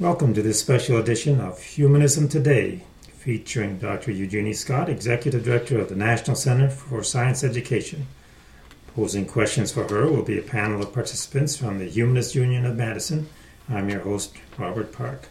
Welcome to this special edition of Humanism Today, featuring Dr. Eugenie Scott, Executive Director of the National Center for Science Education. Posing questions for her will be a panel of participants from the Humanist Union of Madison. I'm your host, Robert Park.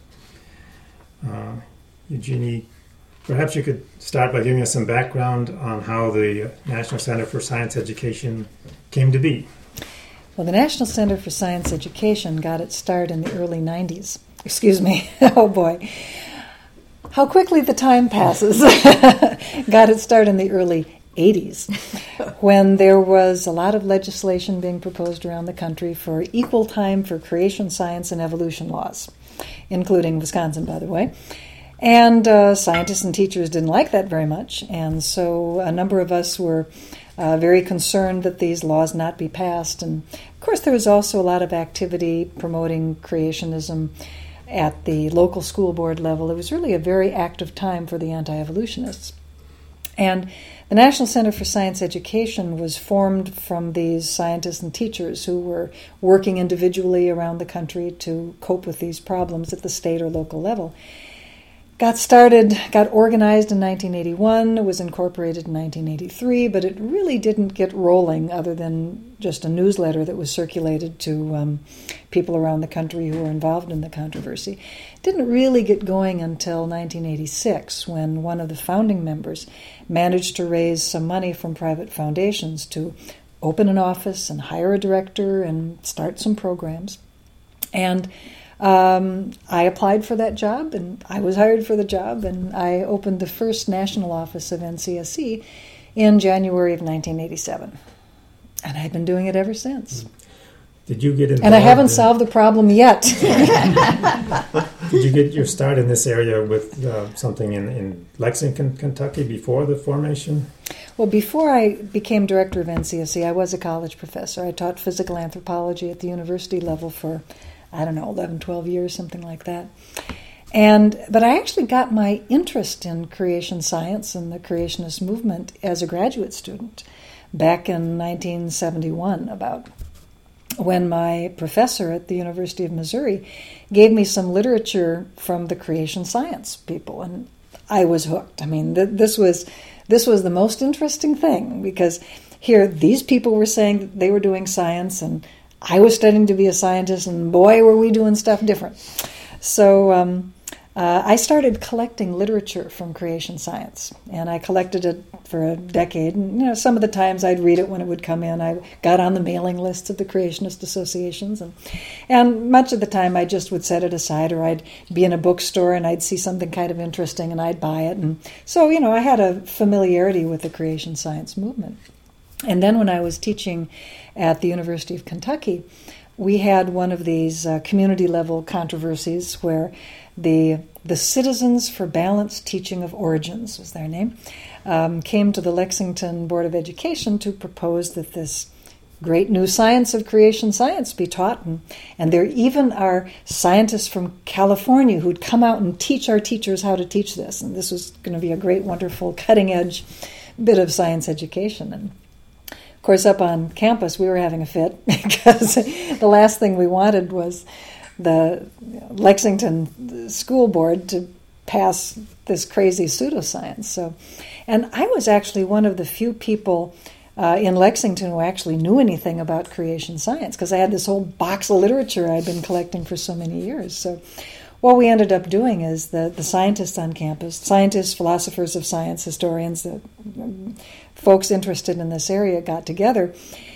Eugenie, perhaps you could start by giving us some background on how the National Center for Science Education came to be. Well, the National Center for Science Education got its start in the early 90s. Excuse me. Oh, boy. How quickly the time passes. Got its start in the early 80s when there was a lot of legislation being proposed around the country for equal time for creation science and evolution laws, including Wisconsin, by the way. And scientists and teachers didn't like that very much, and so a number of us were very concerned that these laws not be passed. And, of course, there was also a lot of activity promoting creationism at the local school board level. It was really a very active time for the anti-evolutionists. And the National Center for Science Education was formed from these scientists and teachers who were working individually around the country to cope with these problems at the state or local level. Got organized in 1981, was incorporated in 1983, but it really didn't get rolling other than just a newsletter that was circulated to people around the country who were involved in the controversy. It didn't really get going until 1986, when one of the founding members managed to raise some money from private foundations to open an office and hire a director and start some programs. And I applied for that job, and I was hired for the job, and I opened the first national office of NCSE in January of 1987. And I've been doing it ever since. Did you get involved? And I haven't solved the problem yet. Did you get your start in this area with something in Lexington, Kentucky before the formation? Well, before I became director of NCSE, I was a college professor. I taught physical anthropology at the university level for 11, 12 years, something like that. But I actually got my interest in creation science and the creationist movement as a graduate student back in 1971, about when my professor at the University of Missouri gave me some literature from the creation science people, and I was hooked. I mean, this was the most interesting thing, because here these people were saying that they were doing science, and I was studying to be a scientist, and boy, were we doing stuff different. So I started collecting literature from creation science, and I collected it for a decade. And some of the times I'd read it when it would come in. I got on the mailing lists of the creationist associations, and much of the time I just would set it aside, or I'd be in a bookstore and I'd see something kind of interesting and I'd buy it. And so, I had a familiarity with the creation science movement. And then when I was teaching at the University of Kentucky, we had one of these community-level controversies where the Citizens for Balanced Teaching of Origins was their name, came to the Lexington Board of Education to propose that this great new science of creation science be taught. And there even are scientists from California who'd come out and teach our teachers how to teach this. And this was going to be a great, wonderful, cutting-edge bit of science education. And of course, up on campus, we were having a fit because the last thing we wanted was the Lexington School Board to pass this crazy pseudoscience. And I was actually one of the few people in Lexington who actually knew anything about creation science, because I had this whole box of literature I'd been collecting for so many years. So what we ended up doing is the scientists on campus, scientists, philosophers of science, historians, the folks interested in this area got together,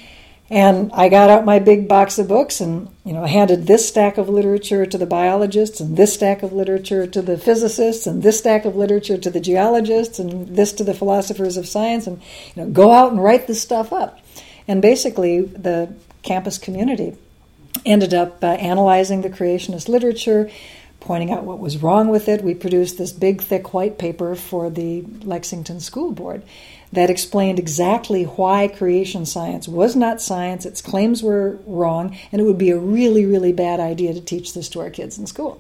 and I got out my big box of books and handed this stack of literature to the biologists, and this stack of literature to the physicists, and this stack of literature to the geologists, and this to the philosophers of science, and go out and write this stuff up. And basically the campus community ended up analyzing the creationist literature, pointing out what was wrong with it. We produced this big, thick white paper for the Lexington School Board that explained exactly why creation science was not science, its claims were wrong, and it would be a really, really bad idea to teach this to our kids in school.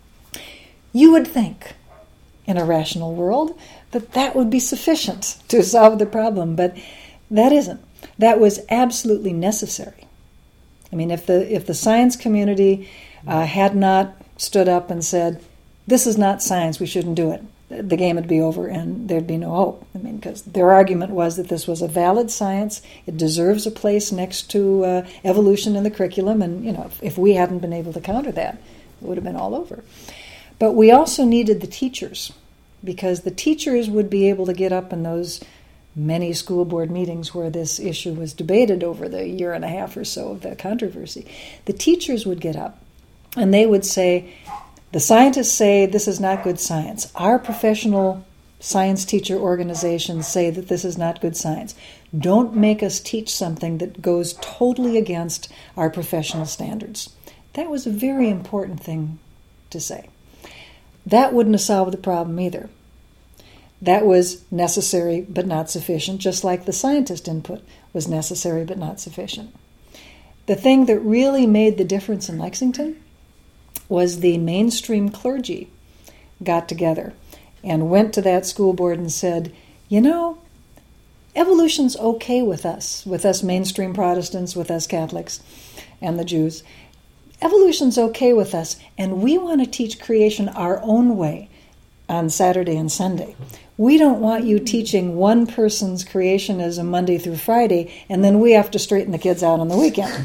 You would think, in a rational world, that would be sufficient to solve the problem, but that isn't. That was absolutely necessary. I mean, if the science community had not stood up and said, "This is not science, we shouldn't do it," the game would be over and there'd be no hope. I mean, because their argument was that this was a valid science, it deserves a place next to evolution in the curriculum, and if we hadn't been able to counter that, it would have been all over. But we also needed the teachers, because the teachers would be able to get up in those many school board meetings where this issue was debated over the year and a half or so of the controversy. The teachers would get up and they would say, "The scientists say this is not good science. Our professional science teacher organizations say that this is not good science. Don't make us teach something that goes totally against our professional standards." That was a very important thing to say. That wouldn't have solved the problem either. That was necessary but not sufficient, just like the scientist input was necessary but not sufficient. The thing that really made the difference in Lexington was the mainstream clergy got together and went to that school board and said, evolution's okay with us mainstream Protestants, with us Catholics and the Jews. Evolution's okay with us, and we want to teach creation our own way on Saturday and Sunday. We don't want you teaching one person's creationism Monday through Friday, and then we have to straighten the kids out on the weekend.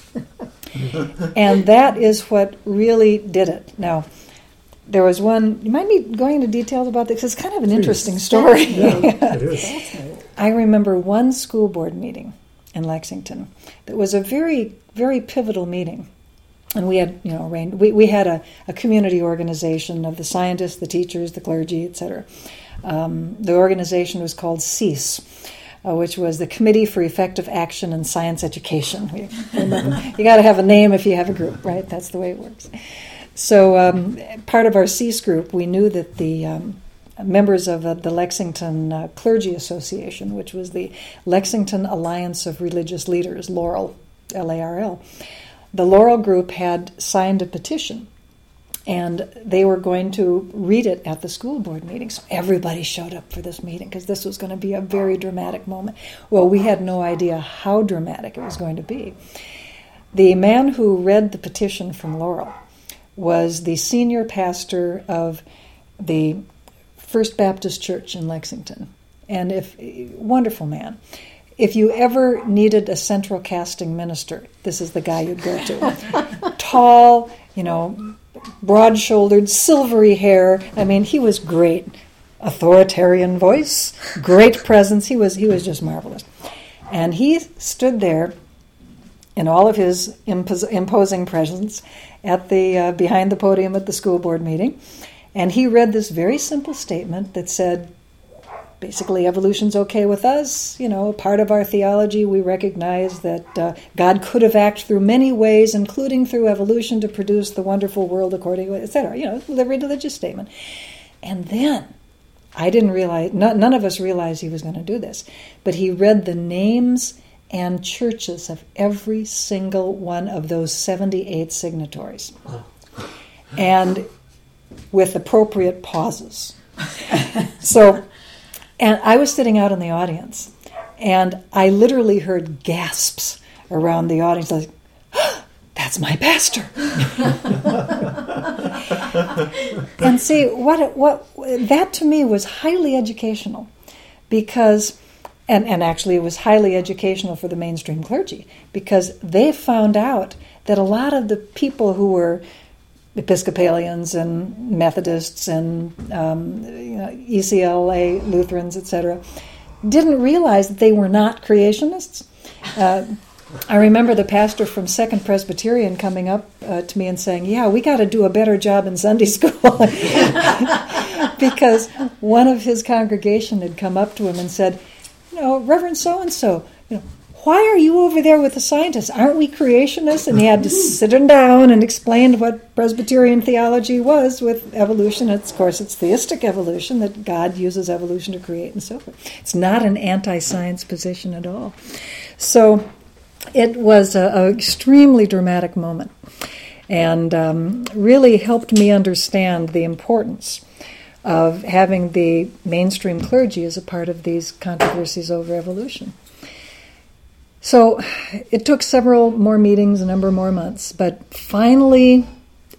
And that is what really did it. Now, there was one, you might be going into details about this, because it's kind of an interesting story. Yeah, it is. I remember one school board meeting in Lexington that was a very, very pivotal meeting. And we had, we had a community organization of the scientists, the teachers, the clergy, etc. The organization was called CEASE, which was the Committee for Effective Action in Science Education. You got to have a name if you have a group, right? That's the way it works. So part of our CEASE group, we knew that the members of the Lexington Clergy Association, which was the Lexington Alliance of Religious Leaders, Laurel, L-A-R-L, the Laurel group had signed a petition, and they were going to read it at the school board meeting. So everybody showed up for this meeting because this was going to be a very dramatic moment. Well, we had no idea how dramatic it was going to be. The man who read the petition from Laurel was the senior pastor of the First Baptist Church in Lexington, and wonderful man. If you ever needed a central casting minister, this is the guy you'd go to. Tall, broad-shouldered, silvery hair. I mean, he was great. Authoritarian voice, great presence. He was just marvelous. And he stood there in all of his imposing presence at the behind the podium at the school board meeting, and he read this very simple statement that said, basically, evolution's okay with us. Part of our theology, we recognize that God could have acted through many ways, including through evolution, to produce the wonderful world according, etc. The religious statement. And then, I didn't realize, none of us realized he was going to do this, but he read the names and churches of every single one of those 78 signatories. And with appropriate pauses. And I was sitting out in the audience, and I literally heard gasps around the audience, like, "That's my pastor!" And see, what that to me was highly educational, because, and actually it was highly educational for the mainstream clergy, because they found out that a lot of the people who were Episcopalians and Methodists and ECLA, Lutherans, etc., didn't realize that they were not creationists. I remember the pastor from Second Presbyterian coming up to me and saying, "Yeah, we got to do a better job in Sunday school," because one of his congregation had come up to him and said, "Reverend so-and-so, why are you over there with the scientists? Aren't we creationists?" And he had to sit him down and explain what Presbyterian theology was with evolution. Of course, it's theistic evolution, that God uses evolution to create and so forth. It's not an anti-science position at all. So it was an extremely dramatic moment, and really helped me understand the importance of having the mainstream clergy as a part of these controversies over evolution. So it took several more meetings, a number more months, but finally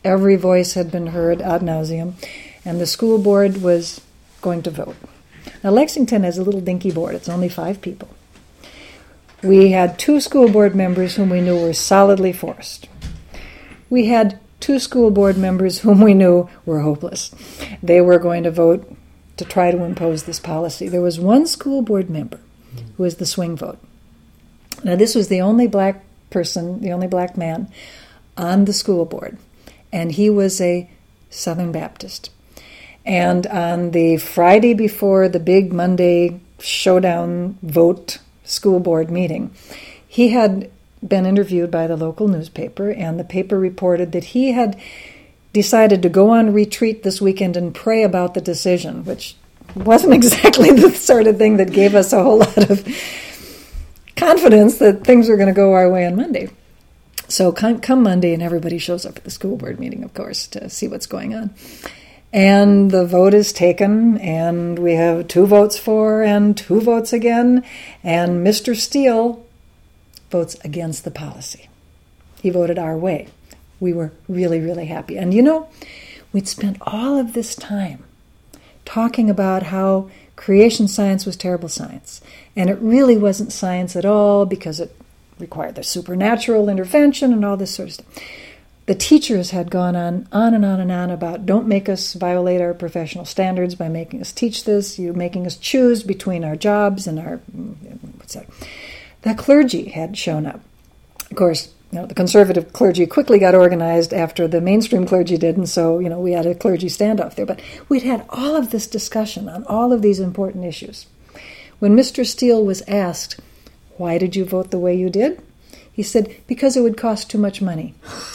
Every voice had been heard ad nauseum, and the school board was going to vote. Now, Lexington has a little dinky board. It's only 5 people. We had 2 school board members whom we knew were solidly forced. We had 2 school board members whom we knew were hopeless. They were going to vote to try to impose this policy. There was 1 school board member who was the swing vote. Now, this was the only black person, the only black man on the school board, and he was a Southern Baptist. And on the Friday before the big Monday showdown vote school board meeting, he had been interviewed by the local newspaper, and the paper reported that he had decided to go on retreat this weekend and pray about the decision, which wasn't exactly the sort of thing that gave us a whole lot of confidence that things were going to go our way on Monday. So come Monday, and everybody shows up at the school board meeting, of course, to see what's going on. And the vote is taken, and we have 2 votes for and 2 votes again, and Mr. Steele votes against the policy. He voted our way. We were really, really happy. And we'd spent all of this time talking about how creation science was terrible science, and it really wasn't science at all because it required the supernatural intervention and all this sort of stuff. The teachers had gone on and on and on about don't make us violate our professional standards by making us teach this. You're making us choose between our jobs and our what's that? The clergy had shown up. Of course, the conservative clergy quickly got organized after the mainstream clergy did, and so we had a clergy standoff there. But we'd had all of this discussion on all of these important issues. When Mr. Steele was asked, "Why did you vote the way you did?" he said, "Because it would cost too much money."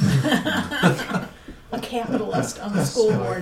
A capitalist on the school board.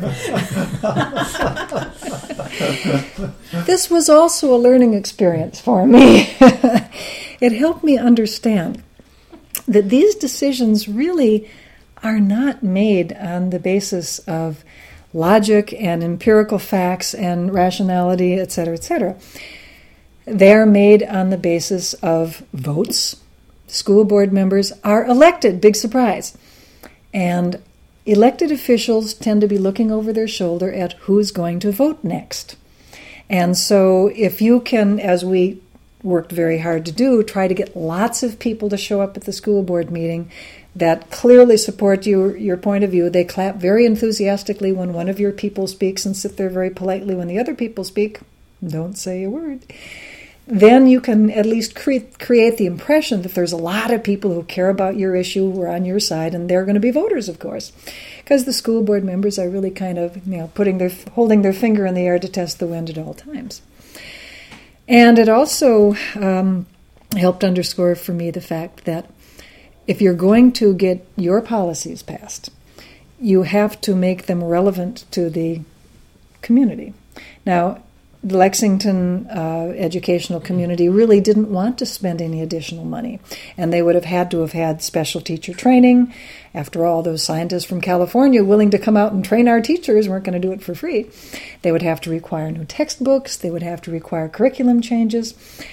This was also a learning experience for me. It helped me understand that these decisions really are not made on the basis of logic and empirical facts and rationality, etc., etc. They are made on the basis of votes. School board members are elected, big surprise. And elected officials tend to be looking over their shoulder at who's going to vote next. And so if you can, as we worked very hard to do, try to get lots of people to show up at the school board meeting that clearly support your point of view. They clap very enthusiastically when one of your people speaks and sit there very politely when the other people speak. Don't say a word. Then you can at least create the impression that there's a lot of people who care about your issue, who are on your side, and they're going to be voters, of course, because the school board members are really kind of holding their finger in the air to test the wind at all times. And it also helped underscore for me the fact that if you're going to get your policies passed, you have to make them relevant to the community. Now, the Lexington educational community really didn't want to spend any additional money, and they would have had to have had special teacher training. After all, those scientists from California willing to come out and train our teachers weren't going to do it for free. They would have to require new textbooks. They would have to require curriculum changes,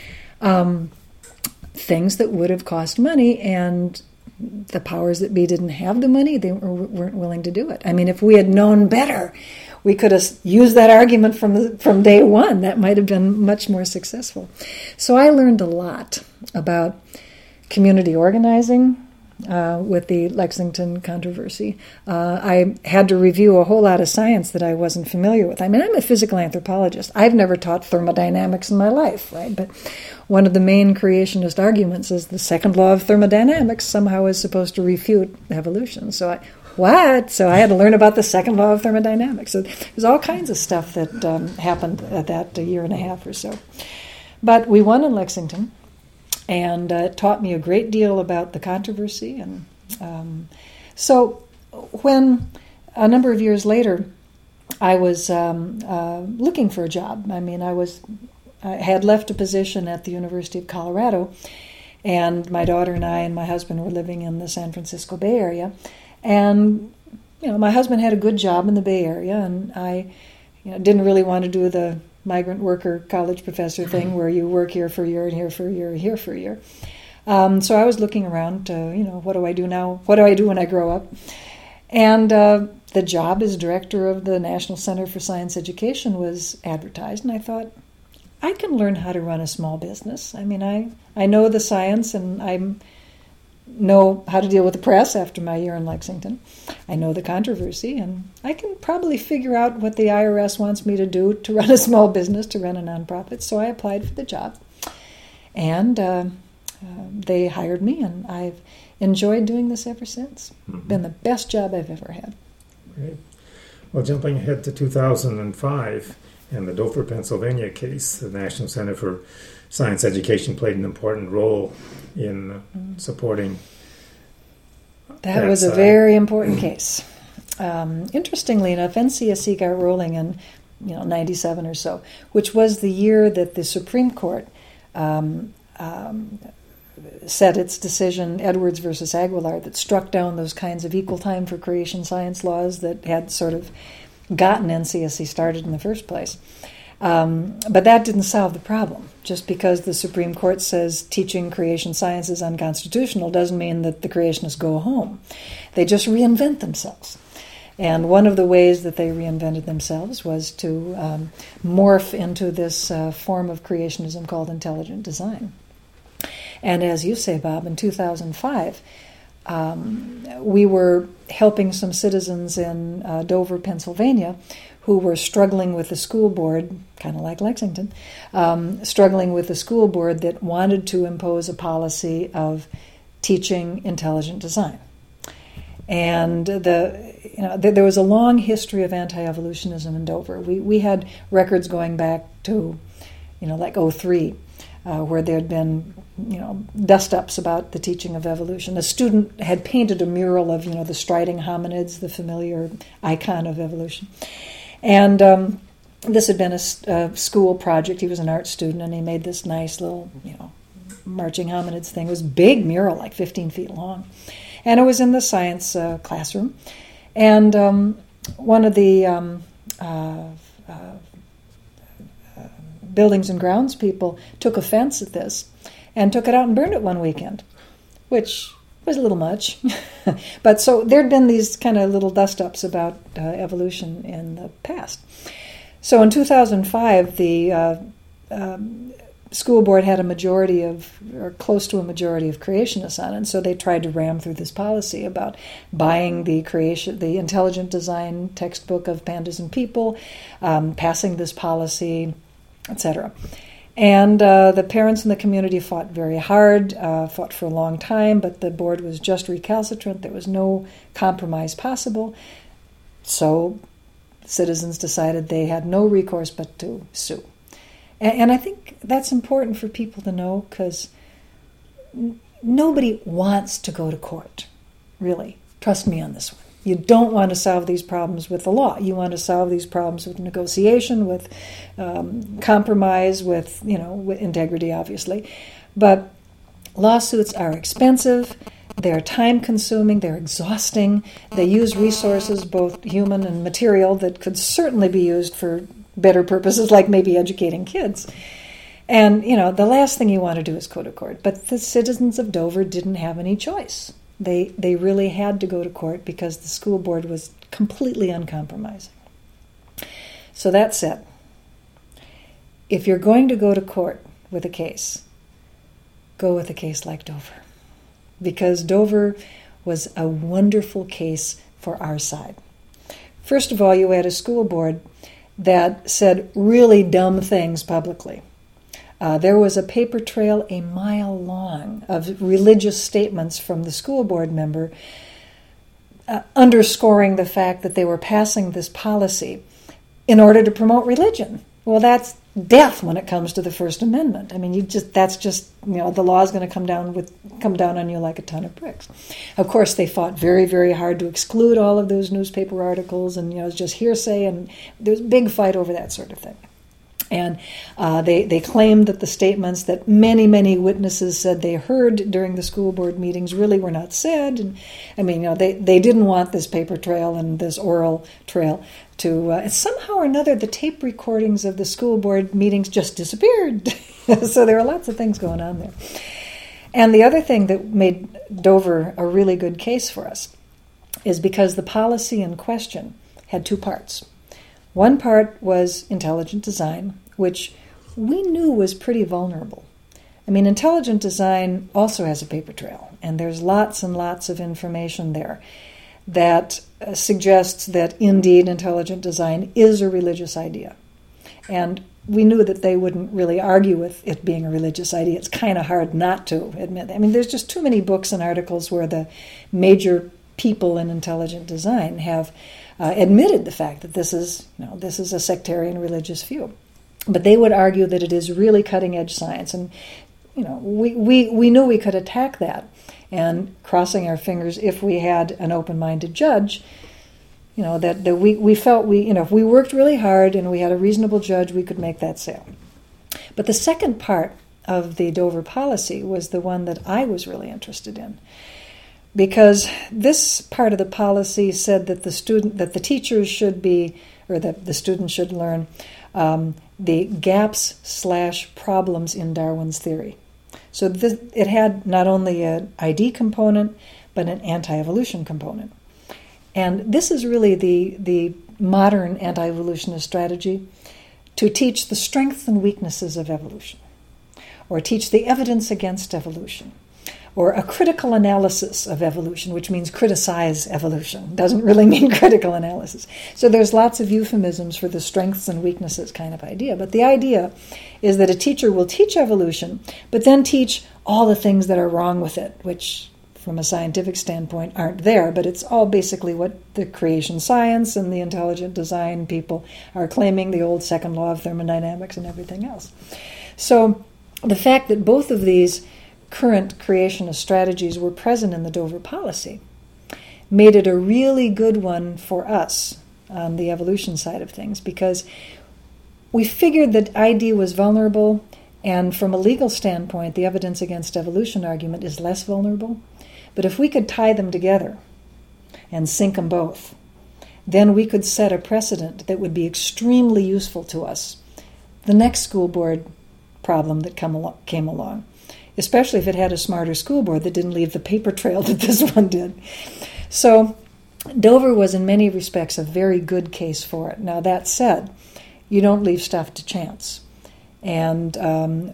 things that would have cost money, and the powers that be didn't have the money. They weren't willing to do it. I mean, if we had known better, we could have used that argument from day one. That might have been much more successful. So I learned a lot about community organizing with the Lexington controversy. I had to review a whole lot of science that I wasn't familiar with. I mean, I'm a physical anthropologist. I've never taught thermodynamics in my life, right? But one of the main creationist arguments is the second law of thermodynamics somehow is supposed to refute evolution. So I had to learn about the second law of thermodynamics. So there's all kinds of stuff that happened at that year and a half or so. But we won in Lexington, and it taught me a great deal about the controversy. And so when a number of years later, I was looking for a job. I mean, I had left a position at the University of Colorado, and my daughter and I and my husband were living in the San Francisco Bay Area. And, my husband had a good job in the Bay Area, and I didn't really want to do the migrant worker college professor thing where you work here for a year and here for a year and here for a year. So I was looking around to, what do I do now? What do I do when I grow up? And the job as director of the National Center for Science Education was advertised, and I thought, I can learn how to run a small business. I mean, I know the science, and I know how to deal with the press after my year in Lexington. I know the controversy, and I can probably figure out what the IRS wants me to do to run a small business, to run a nonprofit. So I applied for the job, and they hired me, and I've enjoyed doing this ever since. Mm-hmm. Been the best job I've ever had. Great. Well, jumping ahead to 2005 and the Dover, Pennsylvania case, the National Center for Science Education played an important role in supporting that was a very important case. Interestingly enough, NCSC got rolling in 97 or so, which was the year that the Supreme Court said its decision, Edwards versus Aguilar, that struck down those kinds of equal time for creation science laws that had sort of gotten NCSC started in the first place. But that didn't solve the problem. Just because the Supreme Court says teaching creation science is unconstitutional doesn't mean that the creationists go home. They just reinvent themselves. And one of the ways that they reinvented themselves was to morph into this form of creationism called intelligent design. And as you say, Bob, in 2005, we were helping some citizens in Dover, Pennsylvania, who were struggling with the school board, kind of like Lexington, struggling with the school board that wanted to impose a policy of teaching intelligent design. And there was a long history of anti-evolutionism in Dover. We had records going back to, like 2003, where there had been, dust-ups about the teaching of evolution. A student had painted a mural of, the striding hominids, the familiar icon of evolution. And this had been a school project. He was an art student, and he made this nice little, marching hominids thing. It was a big mural, like 15 feet long. And it was in the science classroom. And one of the buildings and grounds people took offense at this and took it out and burned it one weekend, which was a little much. But so there'd been these kind of little dust-ups about evolution in the past. So in 2005, the school board had a majority of, or close to a majority of creationists on it, and so they tried to ram through this policy about buying the intelligent design textbook of Pandas and People, passing this policy, etc. And the parents in the community fought very hard, fought for a long time, but the board was just recalcitrant. There was no compromise possible. So citizens decided they had no recourse but to sue. And I think that's important for people to know, because nobody wants to go to court, really. Trust me on this one. You don't want to solve these problems with the law. You want to solve these problems with negotiation, with compromise, with integrity, obviously. But lawsuits are expensive. They're time-consuming. They're exhausting. They use resources, both human and material, that could certainly be used for better purposes, like maybe educating kids. And, the last thing you want to do is go to court. But the citizens of Dover didn't have any choice. They really had to go to court because the school board was completely uncompromising. So that said, if you're going to go to court with a case, go with a case like Dover. Because Dover was a wonderful case for our side. First of all, you had a school board that said really dumb things publicly. There was a paper trail a mile long of religious statements from the school board member underscoring the fact that they were passing this policy in order to promote religion. Well, that's death when it comes to the First Amendment. I mean, the law is going to come down on you like a ton of bricks. Of course, they fought very, very hard to exclude all of those newspaper articles, and it was just hearsay, and there was a big fight over that sort of thing. And they claimed that the statements that many, many witnesses said they heard during the school board meetings really were not said. And I mean, they didn't want this paper trail and this oral trail to. Somehow or another, the tape recordings of the school board meetings just disappeared. So there were lots of things going on there. And the other thing that made Dover a really good case for us is because the policy in question had two parts. One part was intelligent design, which we knew was pretty vulnerable. I mean, intelligent design also has a paper trail, and there's lots and lots of information there that suggests that indeed intelligent design is a religious idea. And we knew that they wouldn't really argue with it being a religious idea. It's kind of hard not to admit that. I mean, there's just too many books and articles where the major people in intelligent design have admitted the fact that this is a sectarian religious view. But they would argue that it is really cutting-edge science. And we knew we could attack that. And crossing our fingers, if we had an open-minded judge, that we felt if we worked really hard and we had a reasonable judge, we could make that sale. But the second part of the Dover policy was the one that I was really interested in, because this part of the policy said that the teachers should be, or that the students should learn the gaps/problems in Darwin's theory. So it had not only an ID component, but an anti-evolution component. And this is really the modern anti-evolutionist strategy, to teach the strengths and weaknesses of evolution, or teach the evidence against evolution, or a critical analysis of evolution, which means criticize evolution. Doesn't really mean critical analysis. So there's lots of euphemisms for the strengths and weaknesses kind of idea. But the idea is that a teacher will teach evolution, but then teach all the things that are wrong with it, which from a scientific standpoint aren't there, but it's all basically what the creation science and the intelligent design people are claiming, the old second law of thermodynamics and everything else. So the fact that both of these current creationist strategies were present in the Dover policy made it a really good one for us on the evolution side of things, because we figured that ID was vulnerable, and from a legal standpoint, the evidence against evolution argument is less vulnerable. But if we could tie them together and sync them both, then we could set a precedent that would be extremely useful to us the next school board problem that came along, especially if it had a smarter school board that didn't leave the paper trail that this one did. So Dover was in many respects a very good case for it. Now, that said, you don't leave stuff to chance. And the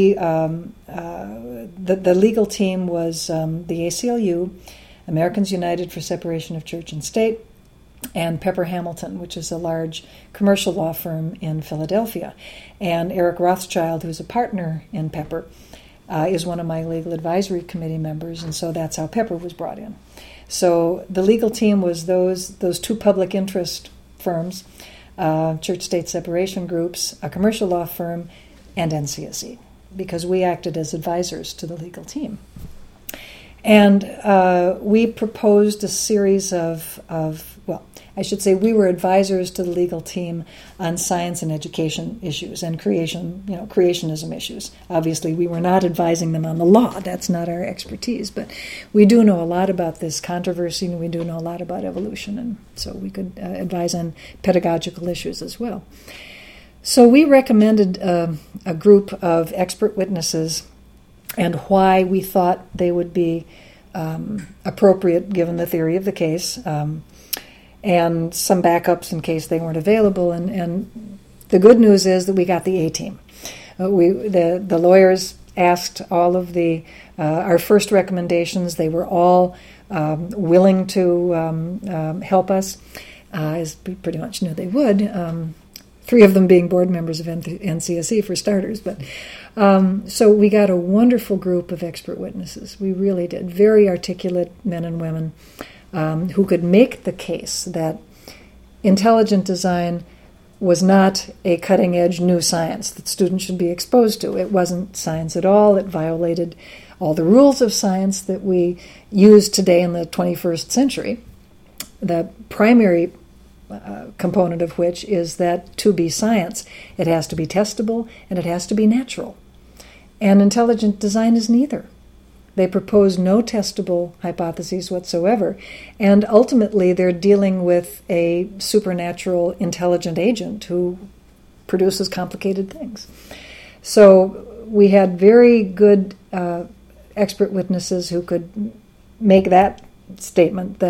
legal team was the ACLU, Americans United for Separation of Church and State, and Pepper Hamilton, which is a large commercial law firm in Philadelphia. And Eric Rothschild, who's a partner in Pepper, is one of my legal advisory committee members, and so that's how Pepper was brought in. So the legal team was those two public interest firms, church-state separation groups, a commercial law firm, and NCSE, because we acted as advisors to the legal team. And we proposed a series we were advisors to the legal team on science and education issues and creationism issues. Obviously, we were not advising them on the law. That's not our expertise. But we do know a lot about this controversy, and we do know a lot about evolution, and so we could advise on pedagogical issues as well. So we recommended a group of expert witnesses and why we thought they would be appropriate given the theory of the case, and some backups in case they weren't available. And the good news is that we got the A-team. The lawyers asked all of our first recommendations. They were all willing to help us, as we pretty much knew they would. 3 of them being board members of NCSE for starters. But so we got a wonderful group of expert witnesses. We really did. Very articulate men and women who could make the case that intelligent design was not a cutting-edge new science that students should be exposed to. It wasn't science at all. It violated all the rules of science that we use today in the 21st century. The primary component of which is that to be science, it has to be testable and it has to be natural. And intelligent design is neither. They propose no testable hypotheses whatsoever, and ultimately they're dealing with a supernatural intelligent agent who produces complicated things. So we had very good expert witnesses who could make that statement that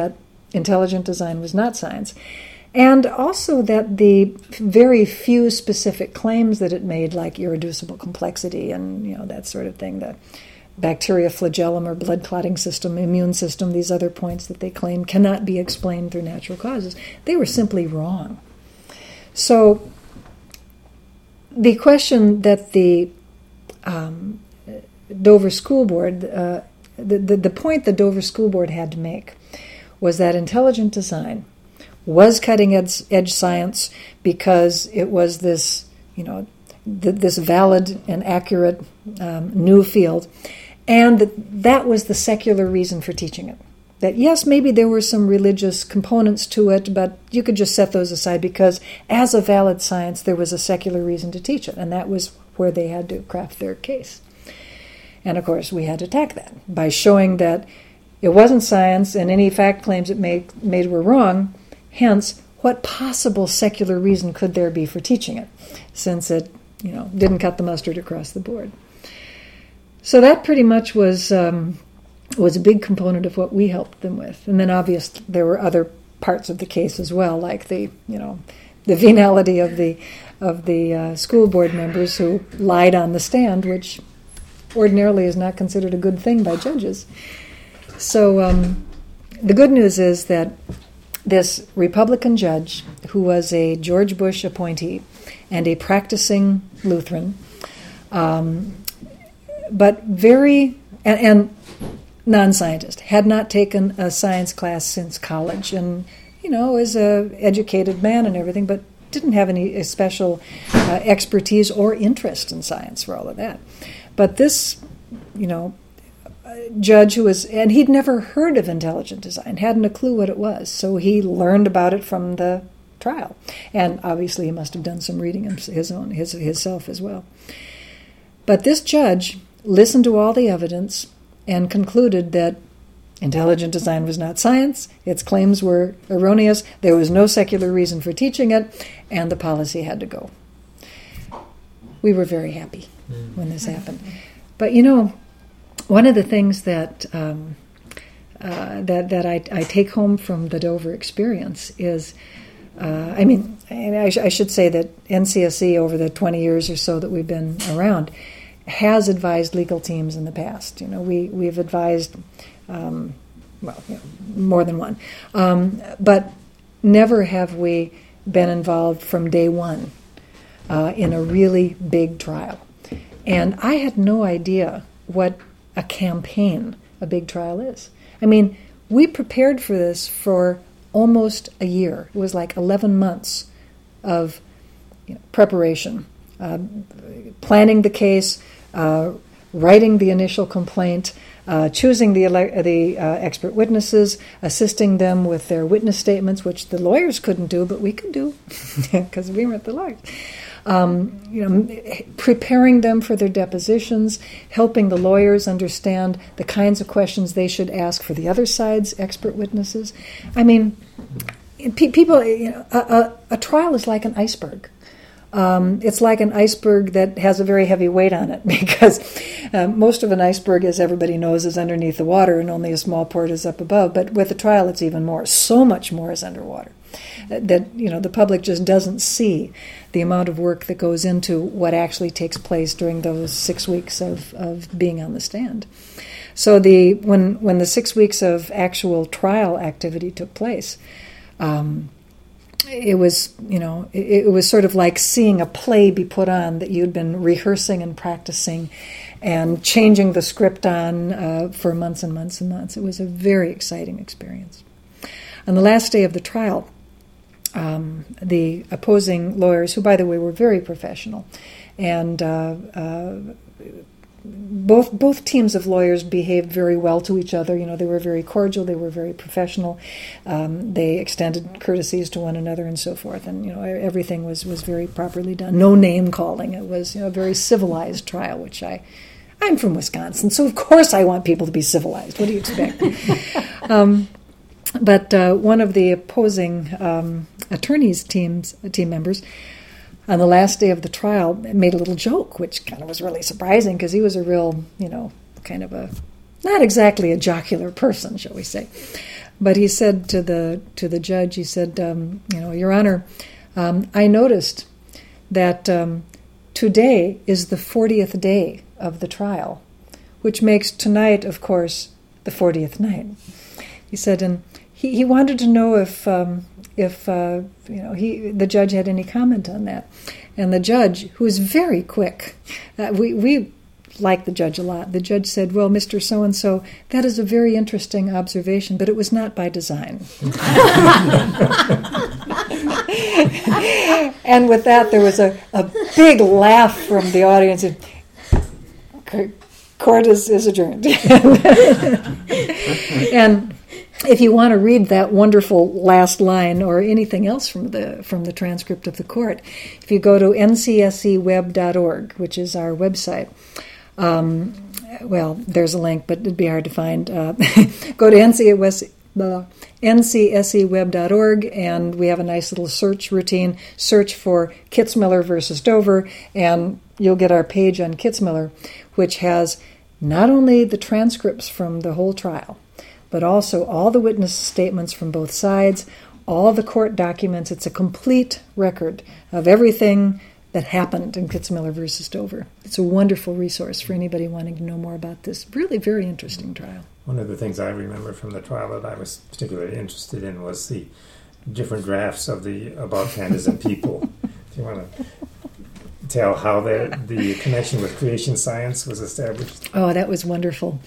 intelligent design was not science, and also that the very few specific claims that it made, like irreducible complexity and that sort of thing, the bacteria flagellum or blood clotting system, immune system, these other points that they claim cannot be explained through natural causes, they were simply wrong. So the question that the Dover School Board, the point the Dover School Board had to make was that intelligent design was cutting edge science because it was this, this valid and accurate new field, and that was the secular reason for teaching it. That yes, maybe there were some religious components to it, but you could just set those aside because as a valid science, there was a secular reason to teach it, and that was where they had to craft their case. And of course, we had to attack that by showing that it wasn't science and any fact claims it made were wrong. Hence, what possible secular reason could there be for teaching it, since it didn't cut the mustard across the board? So that pretty much was a big component of what we helped them with. And then obviously there were other parts of the case as well, like the venality of the school board members who lied on the stand, which ordinarily is not considered a good thing by judges. So the good news is that this Republican judge, who was a George Bush appointee and a practicing Lutheran, but very and non-scientist, had not taken a science class since college, and is a educated man and everything, but didn't have any special expertise or interest in science for all of that. But this, judge and he'd never heard of intelligent design, hadn't a clue what it was, so he learned about it from the trial, and obviously he must have done some reading himself as well. But this judge listened to all the evidence and concluded that intelligent design was not science, its claims were erroneous, there was no secular reason for teaching it, and the policy had to go. We were very happy when this happened. But one of the things that I take home from the Dover experience is, I should say that NCSE over the 20 years or so that we've been around has advised legal teams in the past. We've advised, more than one, but never have we been involved from day one in a really big trial. And I had no idea what a campaign, a big trial is. We prepared for this for almost a year. It was like 11 months of preparation, planning the case, writing the initial complaint, choosing the expert witnesses, assisting them with their witness statements, which the lawyers couldn't do, but we could do because we weren't the lawyers. Preparing them for their depositions, helping the lawyers understand the kinds of questions they should ask for the other side's expert witnesses. People, a trial is like an iceberg. It's like an iceberg that has a very heavy weight on it because most of an iceberg, as everybody knows, is underneath the water and only a small part is up above. But with a trial, it's even more. So much more is underwater. That the public just doesn't see the amount of work that goes into what actually takes place during those 6 weeks of being on the stand. So when the 6 weeks of actual trial activity took place, it was sort of like seeing a play be put on that you'd been rehearsing and practicing and changing the script on for months and months and months. It was a very exciting experience. On the last day of the trial, the opposing lawyers, who, by the way, were very professional, and both teams of lawyers behaved very well to each other. They were very cordial, they were very professional, they extended courtesies to one another and so forth, and everything was very properly done. No name calling. It was a very civilized trial, which I'm from Wisconsin, so of course I want people to be civilized. What do you expect? But one of the opposing attorneys' team members, on the last day of the trial, made a little joke, which kind of was really surprising because he was a real, kind of not exactly a jocular person, shall we say. But he said to the judge, he said, Your Honor, I noticed that today is the 40th day of the trial, which makes tonight, of course, the 40th night. He said, and he wanted to know if the judge had any comment on that. And the judge, who was very quick, we like the judge a lot. The judge said, well, Mr. So-and-so, that is a very interesting observation, but it was not by design. And with that, there was a big laugh from the audience. And court is adjourned. And if you want to read that wonderful last line or anything else from the transcript of the court, if you go to ncseweb.org, which is our website, there's a link, but it'd be hard to find. Go to ncseweb.org, and we have a nice little search routine. Search for Kitzmiller versus Dover, and you'll get our page on Kitzmiller, which has not only the transcripts from the whole trial, but also all the witness statements from both sides, all the court documents. It's a complete record of everything that happened in Kitzmiller versus Dover. It's a wonderful resource for anybody wanting to know more about this really very interesting trial. One of the things I remember from the trial that I was particularly interested in was the different drafts of the About Pandas and People. Do you want to tell how the connection with creation science was established? Oh, that was wonderful.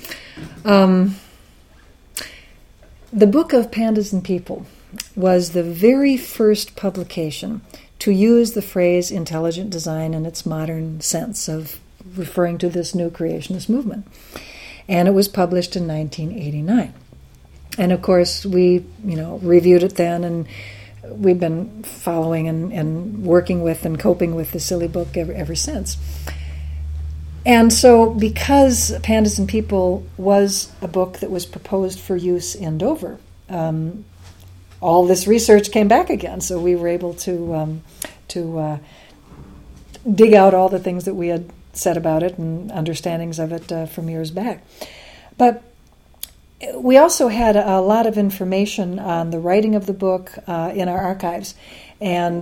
The Book of Pandas and People was the very first publication to use the phrase intelligent design in its modern sense of referring to this new creationist movement. And it was published in 1989. And of course, we reviewed it then, and we've been following and working with and coping with the silly book ever since. And so because Pandas and People was a book that was proposed for use in Dover, all this research came back again. So we were able to dig out all the things that we had said about it and understandings of it from years back. But we also had a lot of information on the writing of the book in our archives. And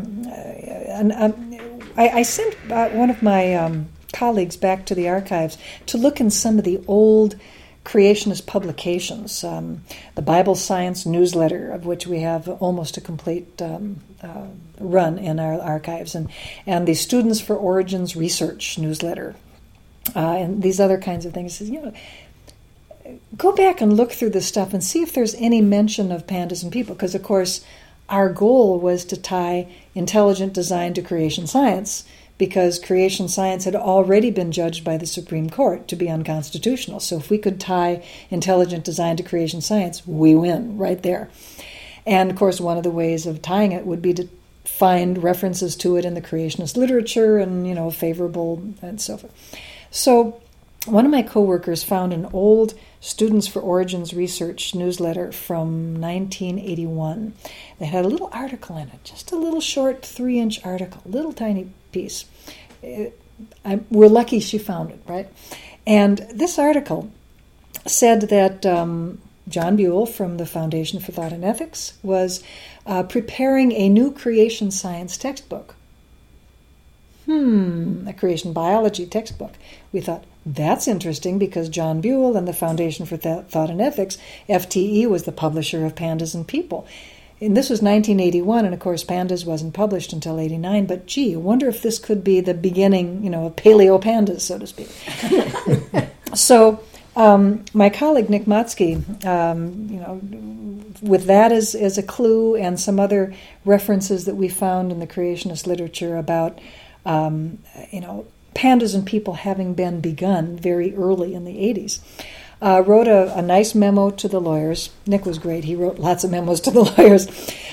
I sent one of my colleagues back to the archives to look in some of the old creationist publications, the Bible Science Newsletter, of which we have almost a complete run in our archives, and the Students for Origins Research Newsletter, and these other kinds of things. Go back and look through this stuff and see if there's any mention of Pandas and People, because, of course, our goal was to tie intelligent design to creation science, because creation science had already been judged by the Supreme Court to be unconstitutional. So if we could tie intelligent design to creation science, we win right there. And, of course, one of the ways of tying it would be to find references to it in the creationist literature and, favorable and so forth. So one of my coworkers found an old Students for Origins Research newsletter from 1981. They had a little article in it, just a little short 3-inch article, little tiny piece. We're lucky she found it, right? And this article said that John Buell from the Foundation for Thought and Ethics was preparing a new creation science textbook. A creation biology textbook. We thought, that's interesting, because John Buell and the Foundation for Thought and Ethics, FTE, was the publisher of Pandas and People. And this was 1981, and of course Pandas wasn't published until 89, but gee, I wonder if this could be the beginning, of Paleo Pandas, so to speak. So my colleague Nick Motzke, with that as a clue and some other references that we found in the creationist literature about, Pandas and People having been begun very early in the 80s, wrote a nice memo to the lawyers. Nick was great. He wrote lots of memos to the lawyers.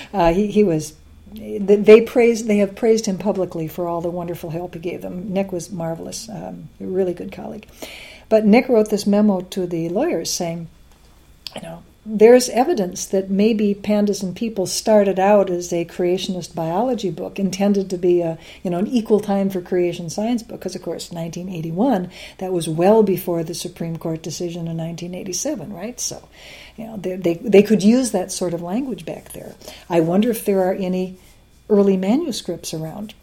They have praised him publicly for all the wonderful help he gave them. Nick was marvelous, a really good colleague. But Nick wrote this memo to the lawyers saying, there's evidence that maybe Pandas and People started out as a creationist biology book intended to be an equal time for creation science book, because of course 1981, that was well before the Supreme Court decision in 1987, right? So they could use that sort of language back there. I wonder if there are any early manuscripts around.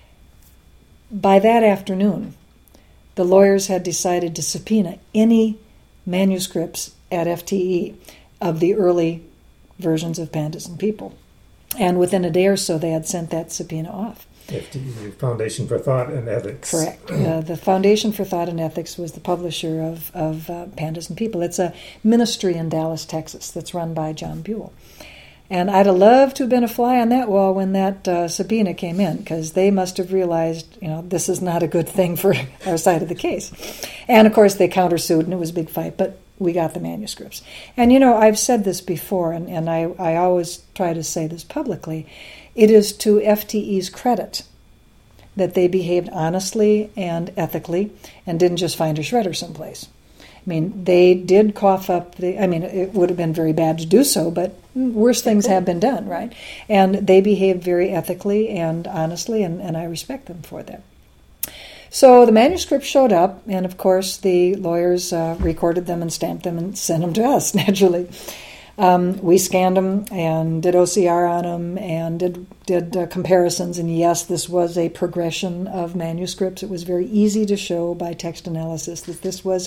By that afternoon, the lawyers had decided to subpoena any manuscripts at FTE of the early versions of Pandas and People. And within a day or so, they had sent that subpoena off. FTE, Foundation for Thought and Ethics. Correct. The Foundation for Thought and Ethics was the publisher of Pandas and People. It's a ministry in Dallas, Texas, that's run by John Buell. And I'd have loved to have been a fly on that wall when that subpoena came in, because they must have realized, this is not a good thing for our side of the case. And, of course, they countersued, and it was a big fight, but we got the manuscripts. And, I've said this before, and I always try to say this publicly. It is to FTE's credit that they behaved honestly and ethically and didn't just find a shredder someplace. I mean, they did cough up it would have been very bad to do so, but worse things have been done, right? And they behaved very ethically and honestly, and I respect them for that. So the manuscript showed up, and of course the lawyers recorded them and stamped them and sent them to us, naturally. We scanned them and did OCR on them and did comparisons, and yes, this was a progression of manuscripts. It was very easy to show by text analysis that this was,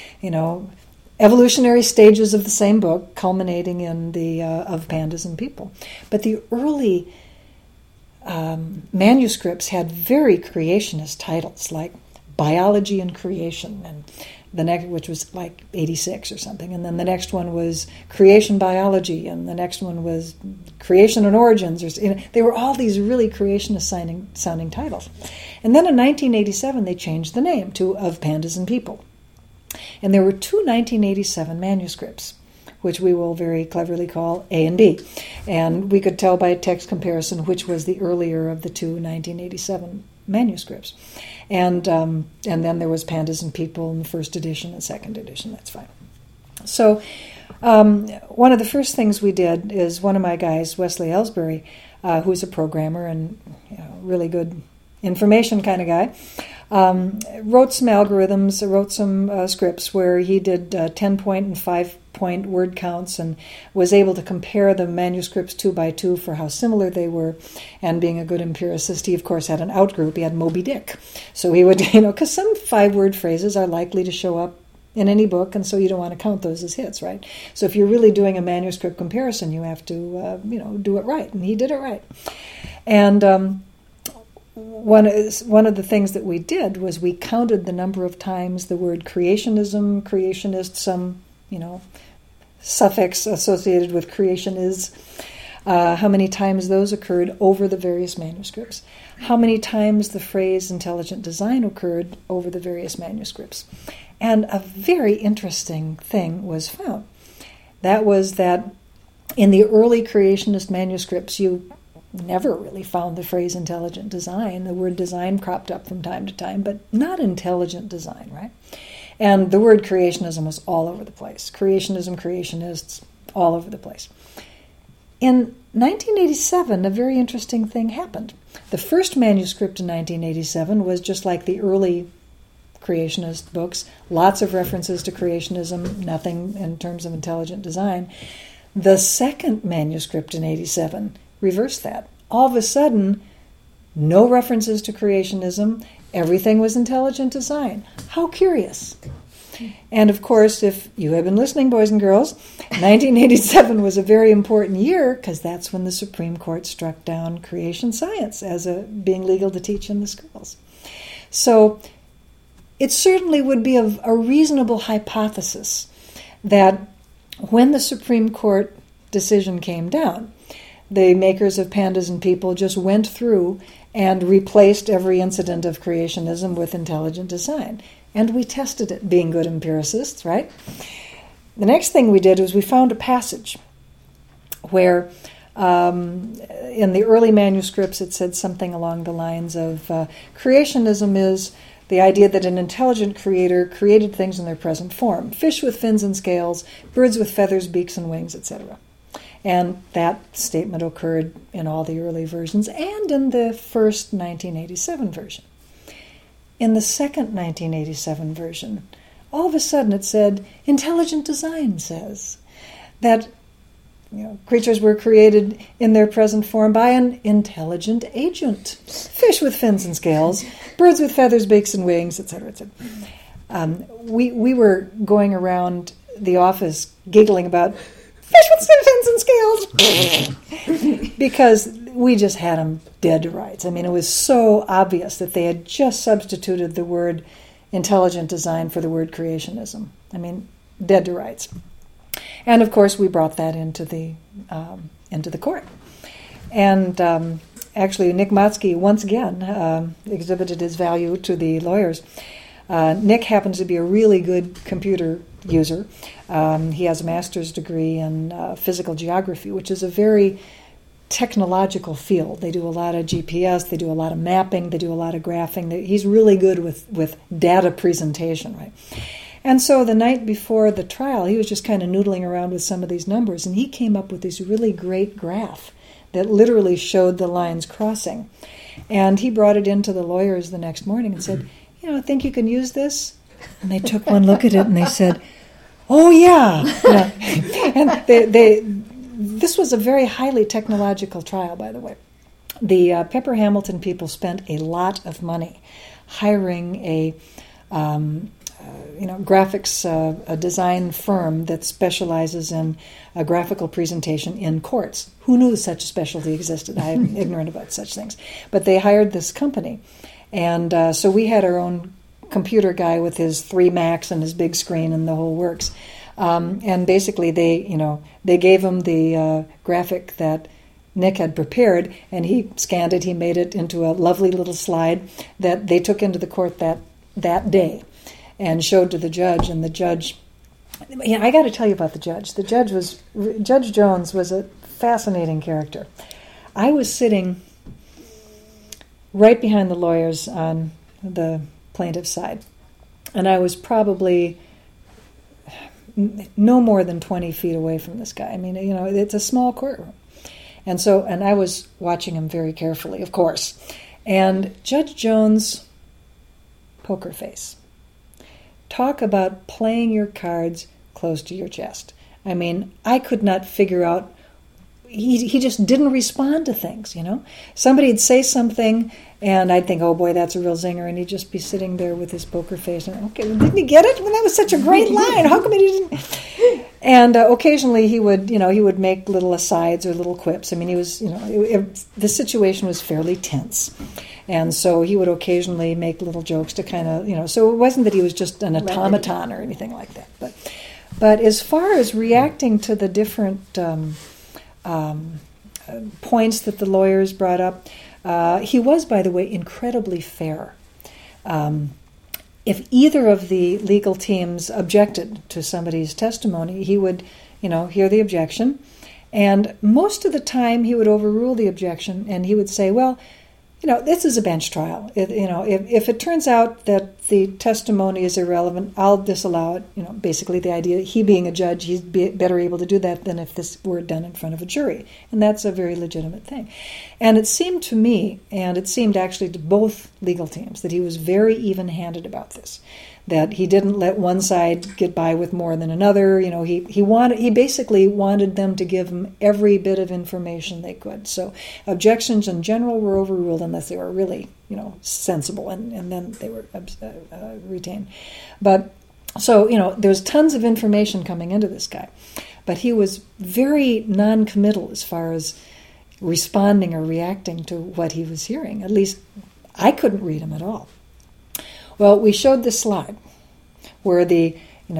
evolutionary stages of the same book, culminating in the of Pandas and People. But the early manuscripts had very creationist titles, like Biology and Creation, and the next, which was like 86 or something, and then the next one was Creation Biology, and the next one was Creation and Origins. They were all these really creationist sounding titles. And then in 1987, they changed the name to Of Pandas and People. And there were two 1987 manuscripts, which we will very cleverly call A and B. And we could tell by text comparison which was the earlier of the two 1987 manuscripts. And then there was Pandas and People in the first edition and second edition. That's fine. So one of the first things we did is one of my guys, Wesley Ellsbury, who's a programmer and really good information kind of guy, wrote some algorithms, wrote some scripts where he did 10-point and 5-point word counts and was able to compare the manuscripts 2 by 2 for how similar they were. And being a good empiricist, he of course had an outgroup. He had Moby Dick. So he would, because some 5-word phrases are likely to show up in any book, and so you don't want to count those as hits, right? So if you're really doing a manuscript comparison, you have to, do it right. And he did it right. And one of the things that we did was we counted the number of times the word creationism, creationist, some, suffix associated with creation is, how many times those occurred over the various manuscripts, how many times the phrase intelligent design occurred over the various manuscripts. And a very interesting thing was found. That was that in the early creationist manuscripts, you never really found the phrase intelligent design. The word design cropped up from time to time, but not intelligent design, right? And the word creationism was all over the place. Creationism, creationists, all over the place. In 1987, a very interesting thing happened. The first manuscript in 1987 was just like the early creationist books, lots of references to creationism, nothing in terms of intelligent design. The second manuscript in 87 reversed that. All of a sudden, no references to creationism, everything was intelligent design. How curious. And of course, if you have been listening, boys and girls, 1987 was a very important year because that's when the Supreme Court struck down creation science as being legal to teach in the schools. So it certainly would be a reasonable hypothesis that when the Supreme Court decision came down, the makers of Pandas and People just went through and replaced every incident of creationism with intelligent design. And we tested it, being good empiricists, right? The next thing we did was we found a passage where in the early manuscripts it said something along the lines of creationism is the idea that an intelligent creator created things in their present form, fish with fins and scales, birds with feathers, beaks, and wings, etc. And that statement occurred in all the early versions and in the first 1987 version. In the second 1987 version, all of a sudden it said, intelligent design says that creatures were created in their present form by an intelligent agent. Fish with fins and scales, birds with feathers, beaks, and wings, etc., etc. We were going around the office giggling about fish with fins and scales because we just had them dead to rights. I mean, it was so obvious that they had just substituted the word intelligent design for the word creationism. I mean, dead to rights. And of course, we brought that into the court. And actually, Nick Motzke once again exhibited his value to the lawyers. Nick happens to be a really good computer user. He has a master's degree in physical geography, which is a very technological field. They do a lot of GPS, they do a lot of mapping, they do a lot of graphing. He's really good with data presentation, right? And so the night before the trial, he was just kind of noodling around with some of these numbers, and he came up with this really great graph that literally showed the lines crossing. And he brought it into the lawyers the next morning and said, I think you can use this? And they took one look at it and they said, oh, yeah. And this was a very highly technological trial, by the way. The Pepper Hamilton people spent a lot of money hiring a graphics a design firm that specializes in graphical presentation in courts. Who knew such a specialty existed? I'm ignorant about such things. But they hired this company. And so we had our own computer guy with his 3 Macs and his big screen and the whole works. And basically they gave him the graphic that Nick had prepared, and he scanned it. He made it into a lovely little slide that they took into the court that day and showed to the judge. And the judge, I got to tell you about the judge. Judge Jones was a fascinating character. I was sitting right behind the lawyers on the plaintiff's side, and I was probably no more than 20 feet away from this guy. I mean, it's a small courtroom. And I was watching him very carefully, of course. And Judge Jones' poker face. Talk about playing your cards close to your chest. I mean, I could not figure out. He just didn't respond to things, Somebody'd say something, and I'd think, oh boy, that's a real zinger, and he'd just be sitting there with his poker face. And okay, didn't he get it? Well, that was such a great line. How come he didn't? And occasionally he would make little asides or little quips. I mean, he was, the situation was fairly tense. And so he would occasionally make little jokes to kind of, so it wasn't that he was just an automaton or anything like that. But as far as reacting to the different points that the lawyers brought up, he was, by the way, incredibly fair. If either of the legal teams objected to somebody's testimony, he would, hear the objection. And most of the time he would overrule the objection, and he would say, well, this is a bench trial. If it turns out that the testimony is irrelevant, I'll disallow it. Basically the idea, he being a judge, he's better able to do that than if this were done in front of a jury. And that's a very legitimate thing. And it seemed to me, and it seemed actually to both legal teams, that he was very even-handed about this. That he didn't let one side get by with more than another. He basically wanted them to give him every bit of information they could. So objections in general were overruled unless they were really, sensible, and then they were retained. But so, there was tons of information coming into this guy, but he was very non-committal as far as responding or reacting to what he was hearing. At least I couldn't read him at all. Well, we showed this slide where the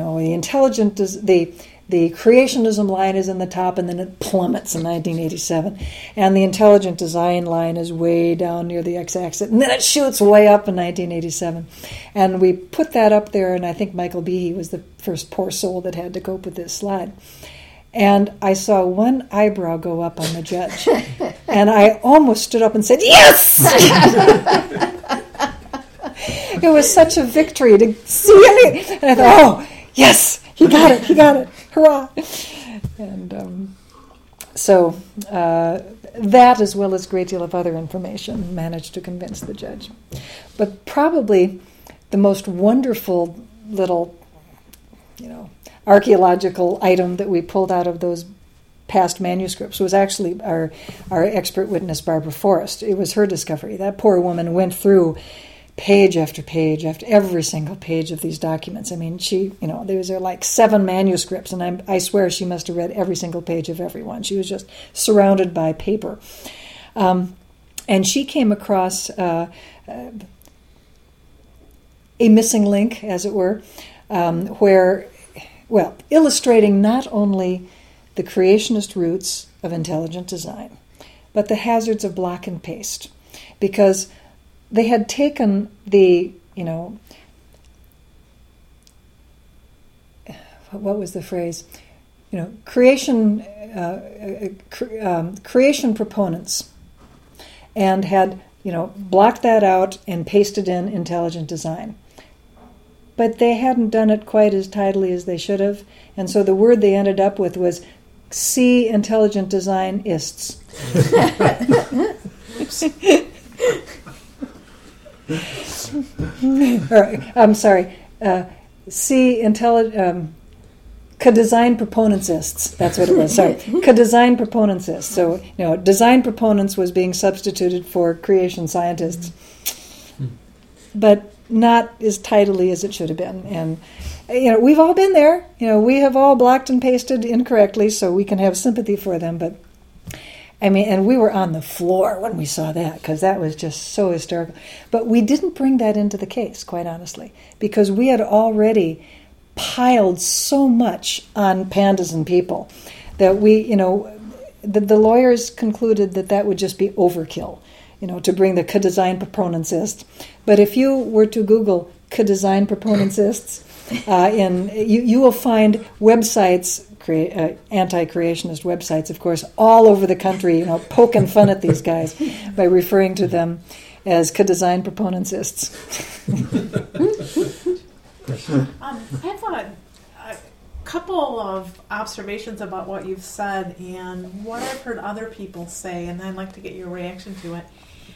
creationism line is in the top, and then it plummets in 1987, and the intelligent design line is way down near the x-axis, and then it shoots way up in 1987. And we put that up there, and I think Michael Behe was the first poor soul that had to cope with this slide. And I saw one eyebrow go up on the judge, and I almost stood up and said, yes! it was such a victory to see it. And I thought, oh, yes, he got it, hurrah. And so that, as well as a great deal of other information, managed to convince the judge. But probably the most wonderful little, archaeological item that we pulled out of those past manuscripts was actually our expert witness, Barbara Forrest. It was her discovery. That poor woman went through page after page after every single page of these documents. I mean, there was like 7 manuscripts, and I swear she must have read every single page of every one. She was just surrounded by paper. And she came across a missing link, as it were, illustrating not only the creationist roots of intelligent design, but the hazards of block and paste. Because they had taken the, what was the phrase? Creation proponents, and had, blocked that out and pasted in intelligent design. But they hadn't done it quite as tidily as they should have, and so the word they ended up with was "see intelligent design-ists." I'm sorry. See design proponentsists. That's what it was. Sorry, design proponentsists. So design proponents was being substituted for creation scientists, but not as tidily as it should have been. And we've all been there. We have all blocked and pasted incorrectly, so we can have sympathy for them. But and we were on the floor when we saw that, because that was just so hysterical. But we didn't bring that into the case, quite honestly, because we had already piled so much on pandas and people that the lawyers concluded that would just be overkill, to bring the design proponentsists. But if you were to Google design proponentsists, you will find websites, anti-creationist websites, of course, all over the country, poking fun at these guys by referring to them as design proponentsists. I have a couple of observations about what you've said and what I've heard other people say, and I'd like to get your reaction to it.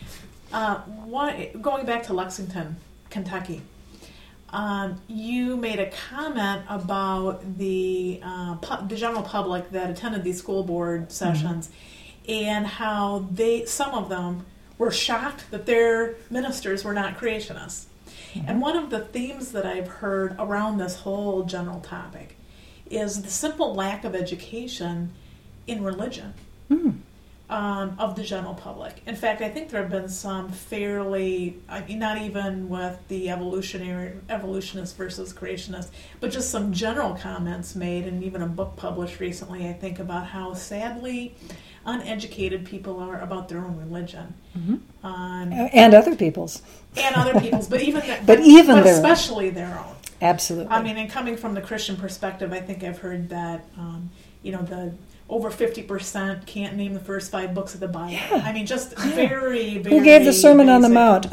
Going back to Lexington, Kentucky, you made a comment about the general public that attended these school board sessions, and how some of them were shocked that their ministers were not creationists. And one of the themes that I've heard around this whole general topic is the simple lack of education in religion of the general public. In fact, I think there have been some not even with the evolutionists versus creationists, but just some general comments made, and even a book published recently, I think, about how sadly uneducated people are about their own religion. And other people's. But especially their own. Absolutely. And coming from the Christian perspective, I think I've heard that, the over 50% can't name the first 5 books of the Bible. Yeah. Just very, very Who gave the Sermon on the Mount?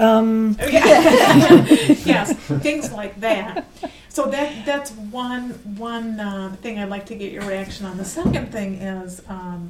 Yes, things like that. So that's one thing I'd like to get your reaction on. The second thing is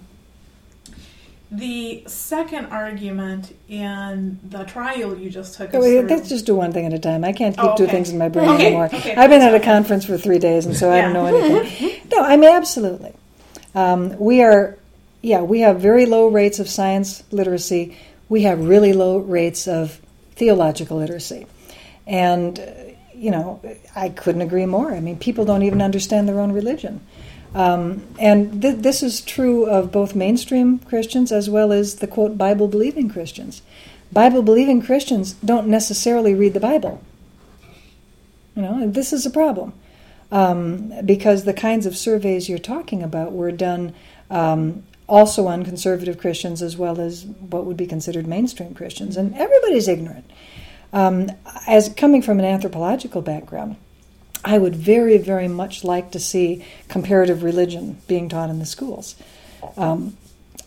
the second argument in the trial you just took us through. Let's just do one thing at a time. I can't keep 2 things in my brain anymore. Okay, I've been at a conference for 3 days, and so I don't know anything. No, absolutely. We have very low rates of science literacy. We have really low rates of theological literacy. And, I couldn't agree more. People don't even understand their own religion. And this is true of both mainstream Christians as well as the, quote, Bible-believing Christians. Bible-believing Christians don't necessarily read the Bible. This is a problem. Because the kinds of surveys you're talking about were done also on conservative Christians as well as what would be considered mainstream Christians. And everybody's ignorant. As coming from an anthropological background, I would very, very much like to see comparative religion being taught in the schools.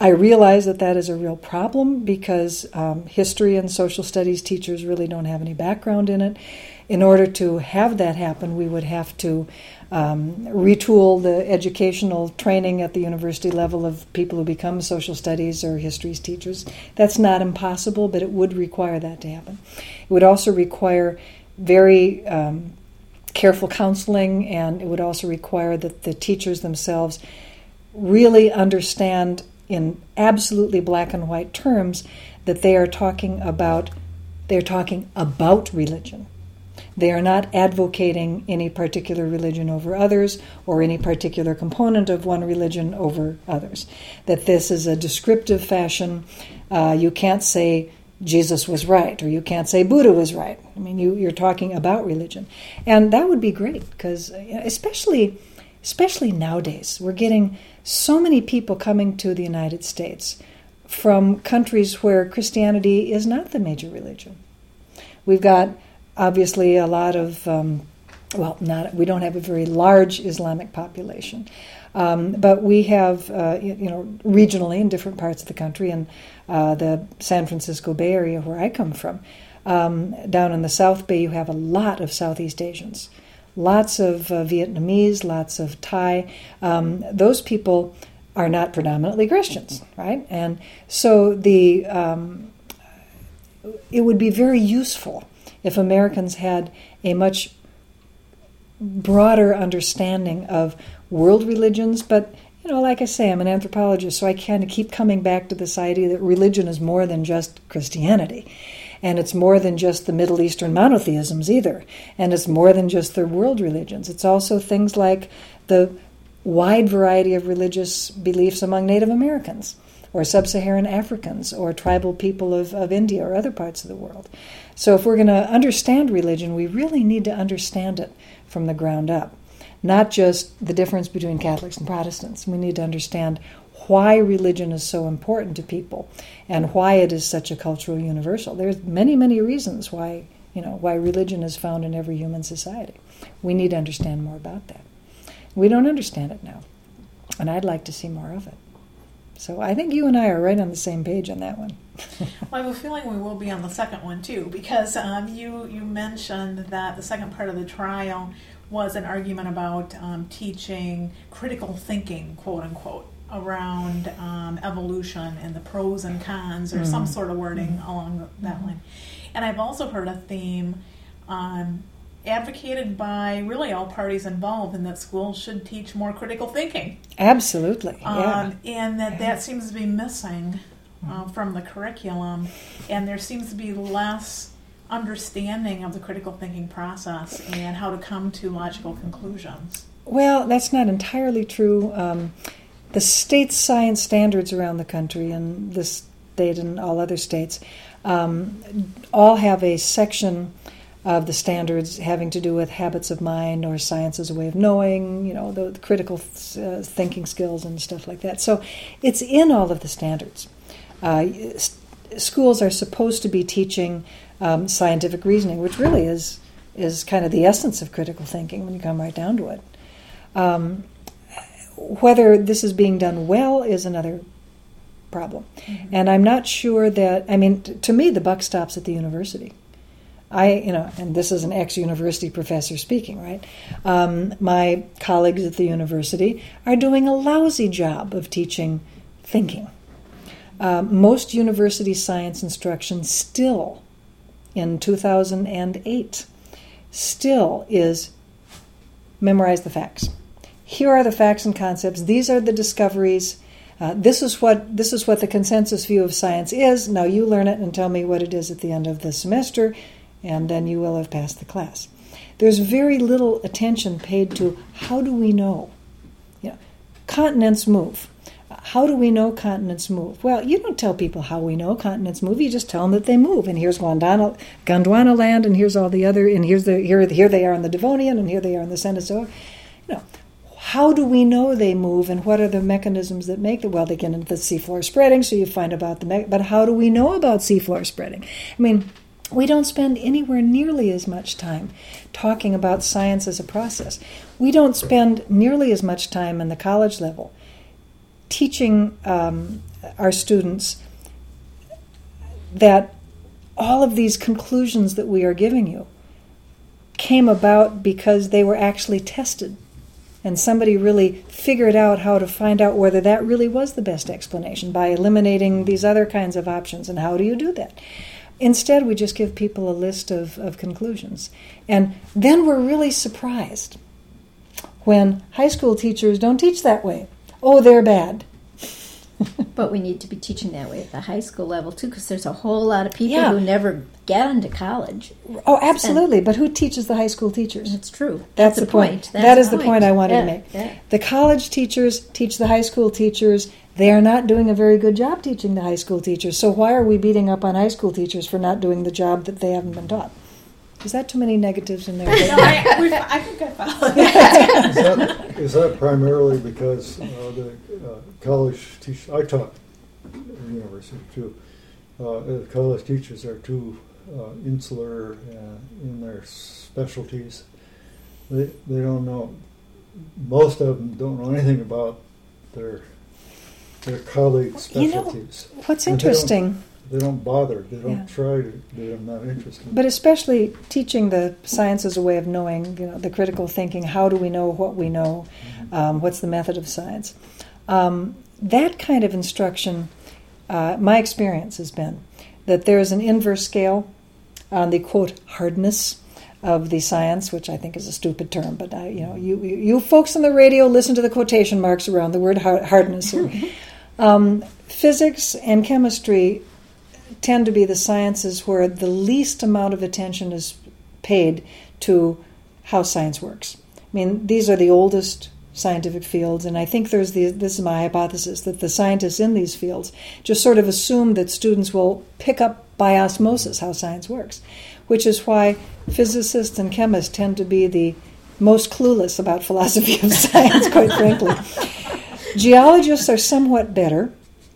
I realize that is a real problem because history and social studies teachers really don't have any background in it. In order to have that happen, we would have to retool the educational training at the university level of people who become social studies or histories teachers. That's not impossible, but it would require that to happen. It would also require very careful counseling, and it would also require that the teachers themselves really understand in absolutely black and white terms that they're talking about religion. They are not advocating any particular religion over others or any particular component of one religion over others. That this is a descriptive fashion. You can't say Jesus was right or you can't say Buddha was right. I mean, you're talking about religion. And that would be great because especially nowadays, we're getting so many people coming to the United States from countries where Christianity is not the major religion. We've got obviously a lot of, we don't have a very large Islamic population, but we have, regionally in different parts of the country, in the San Francisco Bay Area where I come from, down in the South Bay, you have a lot of Southeast Asians. Lots of Vietnamese, lots of Thai. Those people are not predominantly Christians, right? And so it would be very useful if Americans had a much broader understanding of world religions. But, like I say, I'm an anthropologist, so I kind of keep coming back to this idea that religion is more than just Christianity. And it's more than just the Middle Eastern monotheisms either. And it's more than just the world religions. It's also things like the wide variety of religious beliefs among Native Americans or Sub-Saharan Africans or tribal people of India or other parts of the world. So if we're going to understand religion, we really need to understand it from the ground up. Not just the difference between Catholics and Protestants. We need to understand why religion is so important to people and why it is such a cultural universal. There's many, many reasons why religion is found in every human society. We need to understand more about that. We don't understand it now, and I'd like to see more of it. So I think you and I are right on the same page on that one. Well, I have a feeling we will be on the second one too, because you mentioned that the second part of the trial was an argument about teaching critical thinking, quote unquote, around evolution and the pros and cons, or some sort of wording along that line. And I've also heard a theme advocated by really all parties involved in that schools should teach more critical thinking. Absolutely. And that seems to be missing from the curriculum, and there seems to be less understanding of the critical thinking process and how to come to logical conclusions. Well, that's not entirely true. The state science standards around the country, and this state and all other states, all have a section of the standards having to do with habits of mind or science as a way of knowing, the critical thinking skills and stuff like that. So it's in all of the standards. Schools are supposed to be teaching scientific reasoning, which really is kind of the essence of critical thinking when you come right down to it. Whether this is being done well is another problem. Mm-hmm. And I'm not sure that, to me, the buck stops at the university. And this is an ex-university professor speaking, right? My colleagues at the university are doing a lousy job of teaching thinking. Most university science instruction still, in 2008, still is memorize the facts. Here are the facts and concepts. These are the discoveries. This is what the consensus view of science is. Now you learn it and tell me what it is at the end of the semester, and then you will have passed the class. There's very little attention paid to how do we know? Continents move. How do we know continents move? Well, you don't tell people how we know continents move. You just tell them that they move. And here's Gondwana land, and here's all the other, and here they are in the Devonian, and here they are in the Cenozoic. How do we know they move, and what are the mechanisms that make them? Well, they get into the seafloor spreading, so you find about but how do we know about seafloor spreading? We don't spend anywhere nearly as much time talking about science as a process. We don't spend nearly as much time in the college level teaching our students that all of these conclusions that we are giving you came about because they were actually tested. And somebody really figured out how to find out whether that really was the best explanation by eliminating these other kinds of options. And how do you do that? Instead, we just give people a list of conclusions. And then we're really surprised when high school teachers don't teach that way. Oh, they're bad. But we need to be teaching that way at the high school level, too, because there's a whole lot of people who never get into college. Oh, absolutely. But who teaches the high school teachers? It's true. That's the point. That is the point I wanted to make. Yeah. The college teachers teach the high school teachers. They are not doing a very good job teaching the high school teachers. So why are we beating up on high school teachers for not doing the job that they haven't been taught? Is that too many negatives in there? No, I think I followed. Is that primarily because the college teachers, I taught at the university too, the college teachers are too insular in their specialties. They don't know, most of them don't know anything about their colleagues' specialties. You know, what's interesting... They don't bother. They don't try to. They're not interested. But especially teaching the science as a way of knowing, the critical thinking. How do we know what we know? What's the method of science? That kind of instruction, my experience has been that there is an inverse scale on the quote hardness of the science, which I think is a stupid term. But you folks on the radio listen to the quotation marks around the word hardness. Physics and chemistry tend to be the sciences where the least amount of attention is paid to how science works. I mean, these are the oldest scientific fields, and I think this is my hypothesis, that the scientists in these fields just sort of assume that students will pick up by osmosis how science works, which is why physicists and chemists tend to be the most clueless about philosophy of science, quite frankly. Geologists are somewhat better.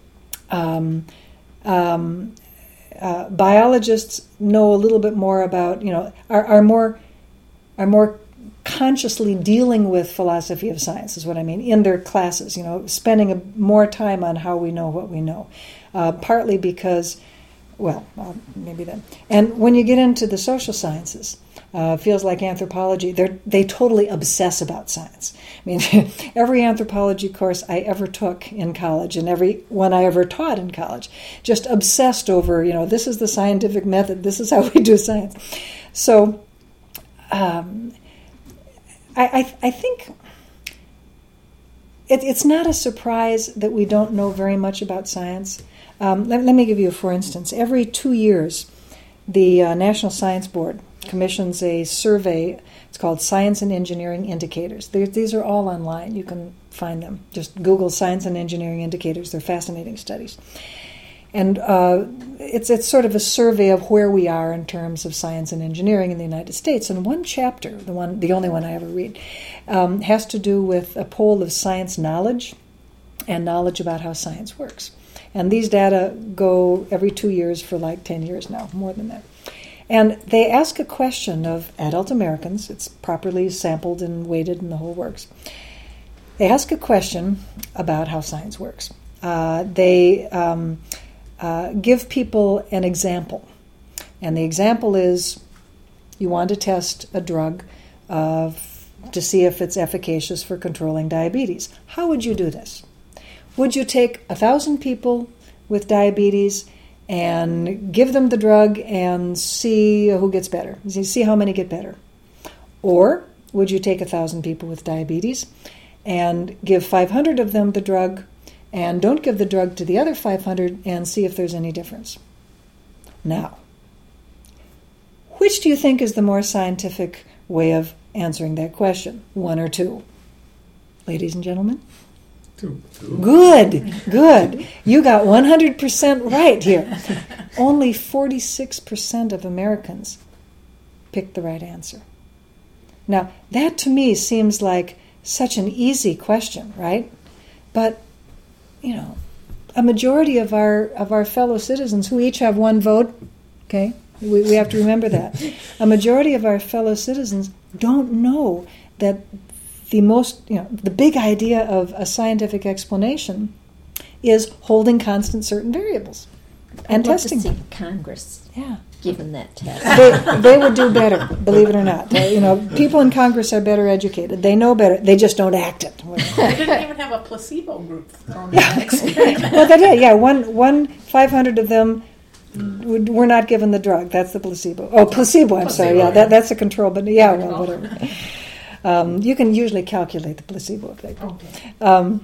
Biologists know a little bit more about, are more consciously dealing with philosophy of science, is what I mean, in their classes, spending more time on how we know what we know. Partly because, maybe then. And when you get into the social sciences, fields like anthropology, they totally obsess about science. I mean, every anthropology course I ever took in college and every one I ever taught in college just obsessed over, this is the scientific method, this is how we do science. So I think it's not a surprise that we don't know very much about science. Let me give you, for instance, every 2 years, the National Science Board commissions a survey. It's called Science and Engineering Indicators. These are all online. You can find them. Just Google Science and Engineering Indicators. They're fascinating studies. And it's sort of a survey of where we are in terms of science and engineering in the United States. And one chapter, the only one I ever read, has to do with a poll of science knowledge and knowledge about how science works. And these data go every 2 years for like 10 years now, more than that. And they ask a question of adult Americans. It's properly sampled and weighted and the whole works. They ask a question about how science works. They give people an example. And the example is you want to test a drug to see if it's efficacious for controlling diabetes. How would you do this? Would you take 1,000 people with diabetes and give them the drug and see who gets better? See how many get better? Or would you take 1,000 people with diabetes and give 500 of them the drug and don't give the drug to the other 500 and see if there's any difference? Now, which do you think is the more scientific way of answering that question? One or two? Ladies and gentlemen? Two. Good. You got 100% right here. Only 46% of Americans picked the right answer. Now, that to me seems like such an easy question, right? But, a majority of our fellow citizens who each have one vote, okay, we have to remember that. A majority of our fellow citizens don't know that the big idea of a scientific explanation is holding constant certain variables and testing to them. see Congress Yeah. given that test. They would do better, believe it or not. People in Congress are better educated. They know better. They just don't act it. They didn't even have a placebo group thrown in that experiment. Well, they did. Yeah, one 500 of them were not given the drug. That's the placebo. Oh, placebo. I'm sorry. Yeah, that's the control. But yeah, well, whatever. You can usually calculate the placebo effect. Okay.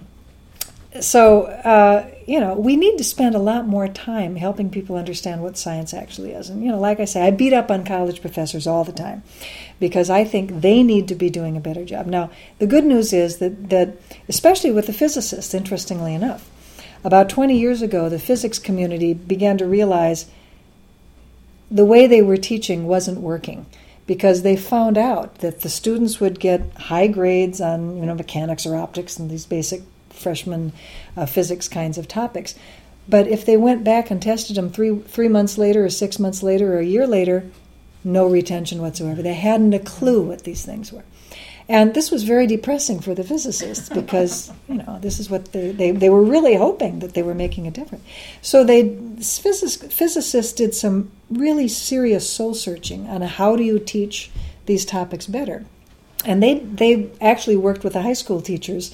We need to spend a lot more time helping people understand what science actually is. And, like I say, I beat up on college professors all the time because I think they need to be doing a better job. Now, the good news is that especially with the physicists, interestingly enough, about 20 years ago, the physics community began to realize the way they were teaching wasn't working because they found out that the students would get high grades on, mechanics or optics and these basic freshman physics kinds of topics. But if they went back and tested them 3 months later or 6 months later or a year later, no retention whatsoever. They hadn't a clue what these things were. And this was very depressing for the physicists because, this is what they were really hoping that they were making a difference. So physicists did some really serious soul searching on how do you teach these topics better. And they actually worked with the high school teachers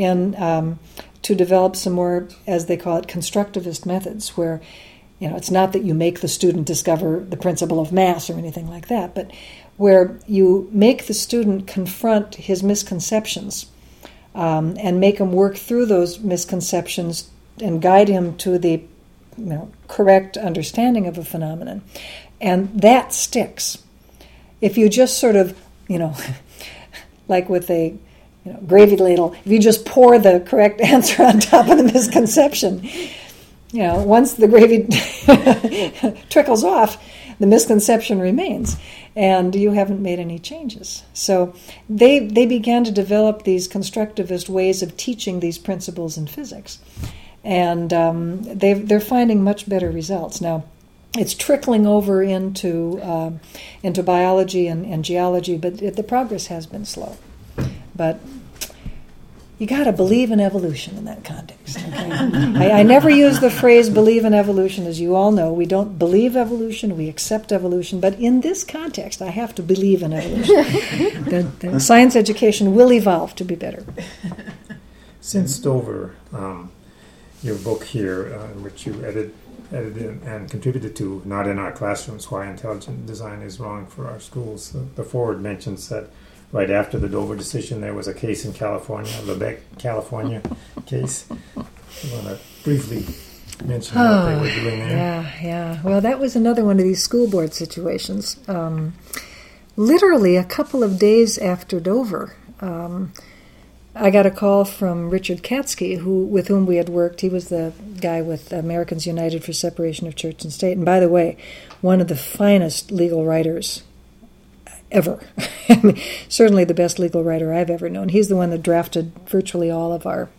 to develop some more, as they call it, constructivist methods, where it's not that you make the student discover the principle of mass or anything like that, but where you make the student confront his misconceptions and make him work through those misconceptions and guide him to the correct understanding of a phenomenon. And that sticks. If you just sort of, like with a gravy ladle, if you just pour the correct answer on top of the misconception, once the gravy trickles off, the misconception remains, and you haven't made any changes. So they began to develop these constructivist ways of teaching these principles in physics, and they're finding much better results now. It's trickling over into biology and geology, but the progress has been slow. But you got to believe in evolution in that context. Okay? I never use the phrase believe in evolution. As you all know, we don't believe evolution, we accept evolution. But in this context, I have to believe in evolution. The science education will evolve to be better. Since Dover, your book here, which you edited and contributed to, Not in Our Classrooms, Why Intelligent Design is Wrong for Our Schools. The foreword mentions that right after the Dover decision, there was a case in California, Lebec, California case. You want to briefly mention what they were doing there? Yeah. Well, that was another one of these school board situations. Literally a couple of days after Dover, I got a call from Richard Katsky, with whom we had worked. He was the guy with Americans United for Separation of Church and State. And by the way, one of the finest legal writers ever. Certainly the best legal writer I've ever known. He's the one that drafted virtually all of our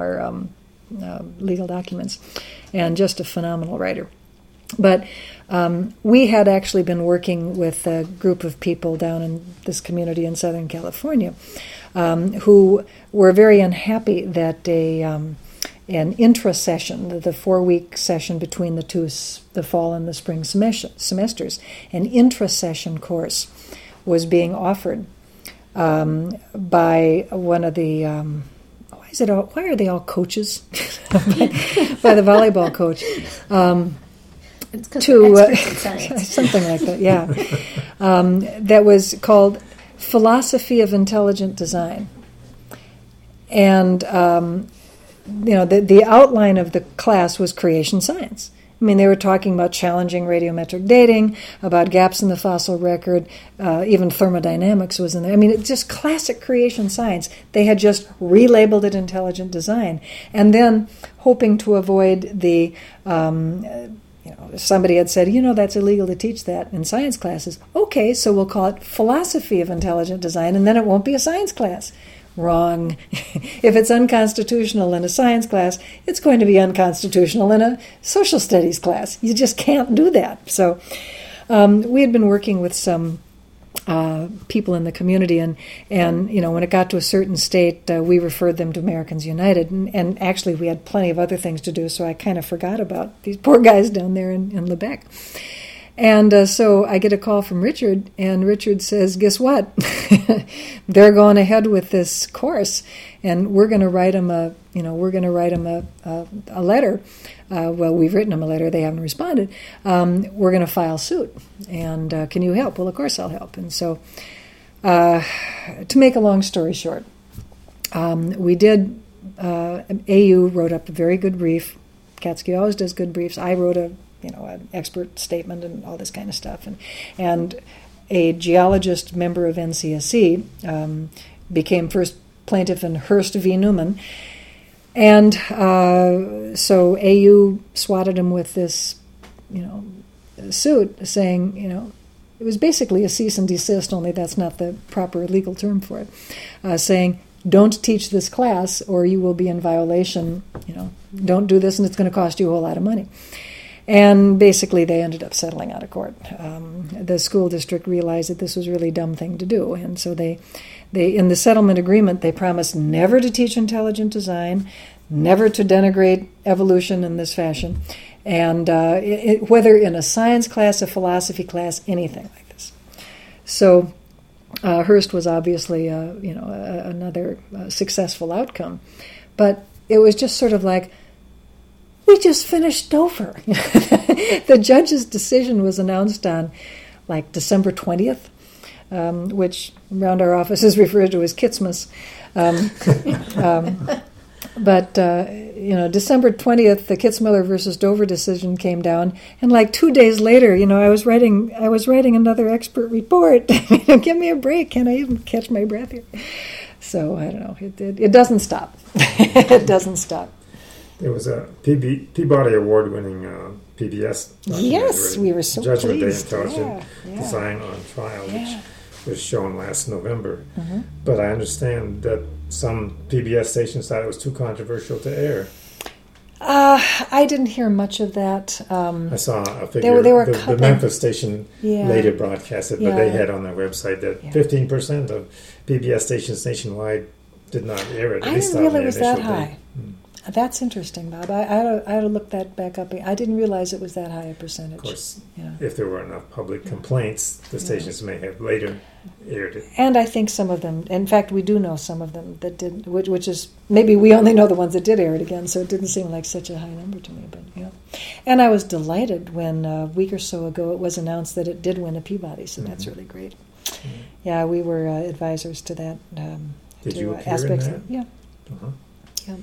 legal documents, and just a phenomenal writer. But we had actually been working with a group of people down in this community in Southern California who were very unhappy that an intra-session, the 4-week session between the fall and the spring semesters, an intra-session course was being offered by one of the why are they all coaches? by the volleyball coach. It's to something like that, yeah. That was called Philosophy of Intelligent Design. And the outline of the class was creation science. I mean, they were talking about challenging radiometric dating, about gaps in the fossil record, even thermodynamics was in there. I mean, it's just classic creation science. They had just relabeled it intelligent design. And then, hoping to avoid the, somebody had said, that's illegal to teach that in science classes. Okay, so we'll call it Philosophy of Intelligent Design, and then it won't be a science class. Wrong. If it's unconstitutional in a science class, it's going to be unconstitutional in a social studies class. You just can't do that. So we had been working with some people in the community, and when it got to a certain state, we referred them to Americans United, and actually we had plenty of other things to do, so I kind of forgot about these poor guys down there in Lebec. And so I get a call from Richard, and Richard says, "Guess what? They're going ahead with this course, and we're going to write them a letter. Well, we've written them a letter; they haven't responded. We're going to file suit, and can you help?" Well, of course I'll help. And so, to make a long story short, we did. AU wrote up a very good brief. Katsuki always does good briefs. I wrote an expert statement and all this kind of stuff. And a geologist member of NCSC became first plaintiff in Hearst v. Newman. And so AU swatted him with this, suit saying, it was basically a cease and desist, only that's not the proper legal term for it, saying, don't teach this class or you will be in violation, don't do this and it's going to cost you a whole lot of money. And basically they ended up settling out of court. The school district realized that this was a really dumb thing to do, and so they in the settlement agreement they promised never to teach intelligent design, never to denigrate evolution in this fashion, and whether in a science class, a philosophy class, anything like this. So Hearst was obviously another successful outcome, but it was just sort of like, we just finished Dover. The judge's decision was announced on like December 20th, which around our office is referred to as Kitsmas. But December 20th, the Kitzmiller versus Dover decision came down, and like 2 days later, I was writing another expert report. Give me a break! Can I even catch my breath here? So I don't know. It doesn't stop. It doesn't stop. There was a Peabody Award-winning PBS documentary. Yes, we were so Judgment pleased. Day Intelligent Design on Trial, which was shown last November. Mm-hmm. But I understand that some PBS stations thought it was too controversial to air. I didn't hear much of that. I saw a figure. The Memphis station later broadcast it, but they had on their website that 15% of PBS stations nationwide did not air it. I didn't realize it was that high. That's interesting, Bob. I had to look that back up. I didn't realize it was that high a percentage. Of course, if there were enough public complaints, the stations may have later aired it. And I think some of them, in fact, we do know some of them that did, which is, maybe we only know the ones that did air it again, so it didn't seem like such a high number to me. But and I was delighted when a week or so ago it was announced that it did win a Peabody, so that's really great. Mm-hmm. Yeah, we were advisors to that. Did you appear in that? Yeah. Uh-huh. Yeah.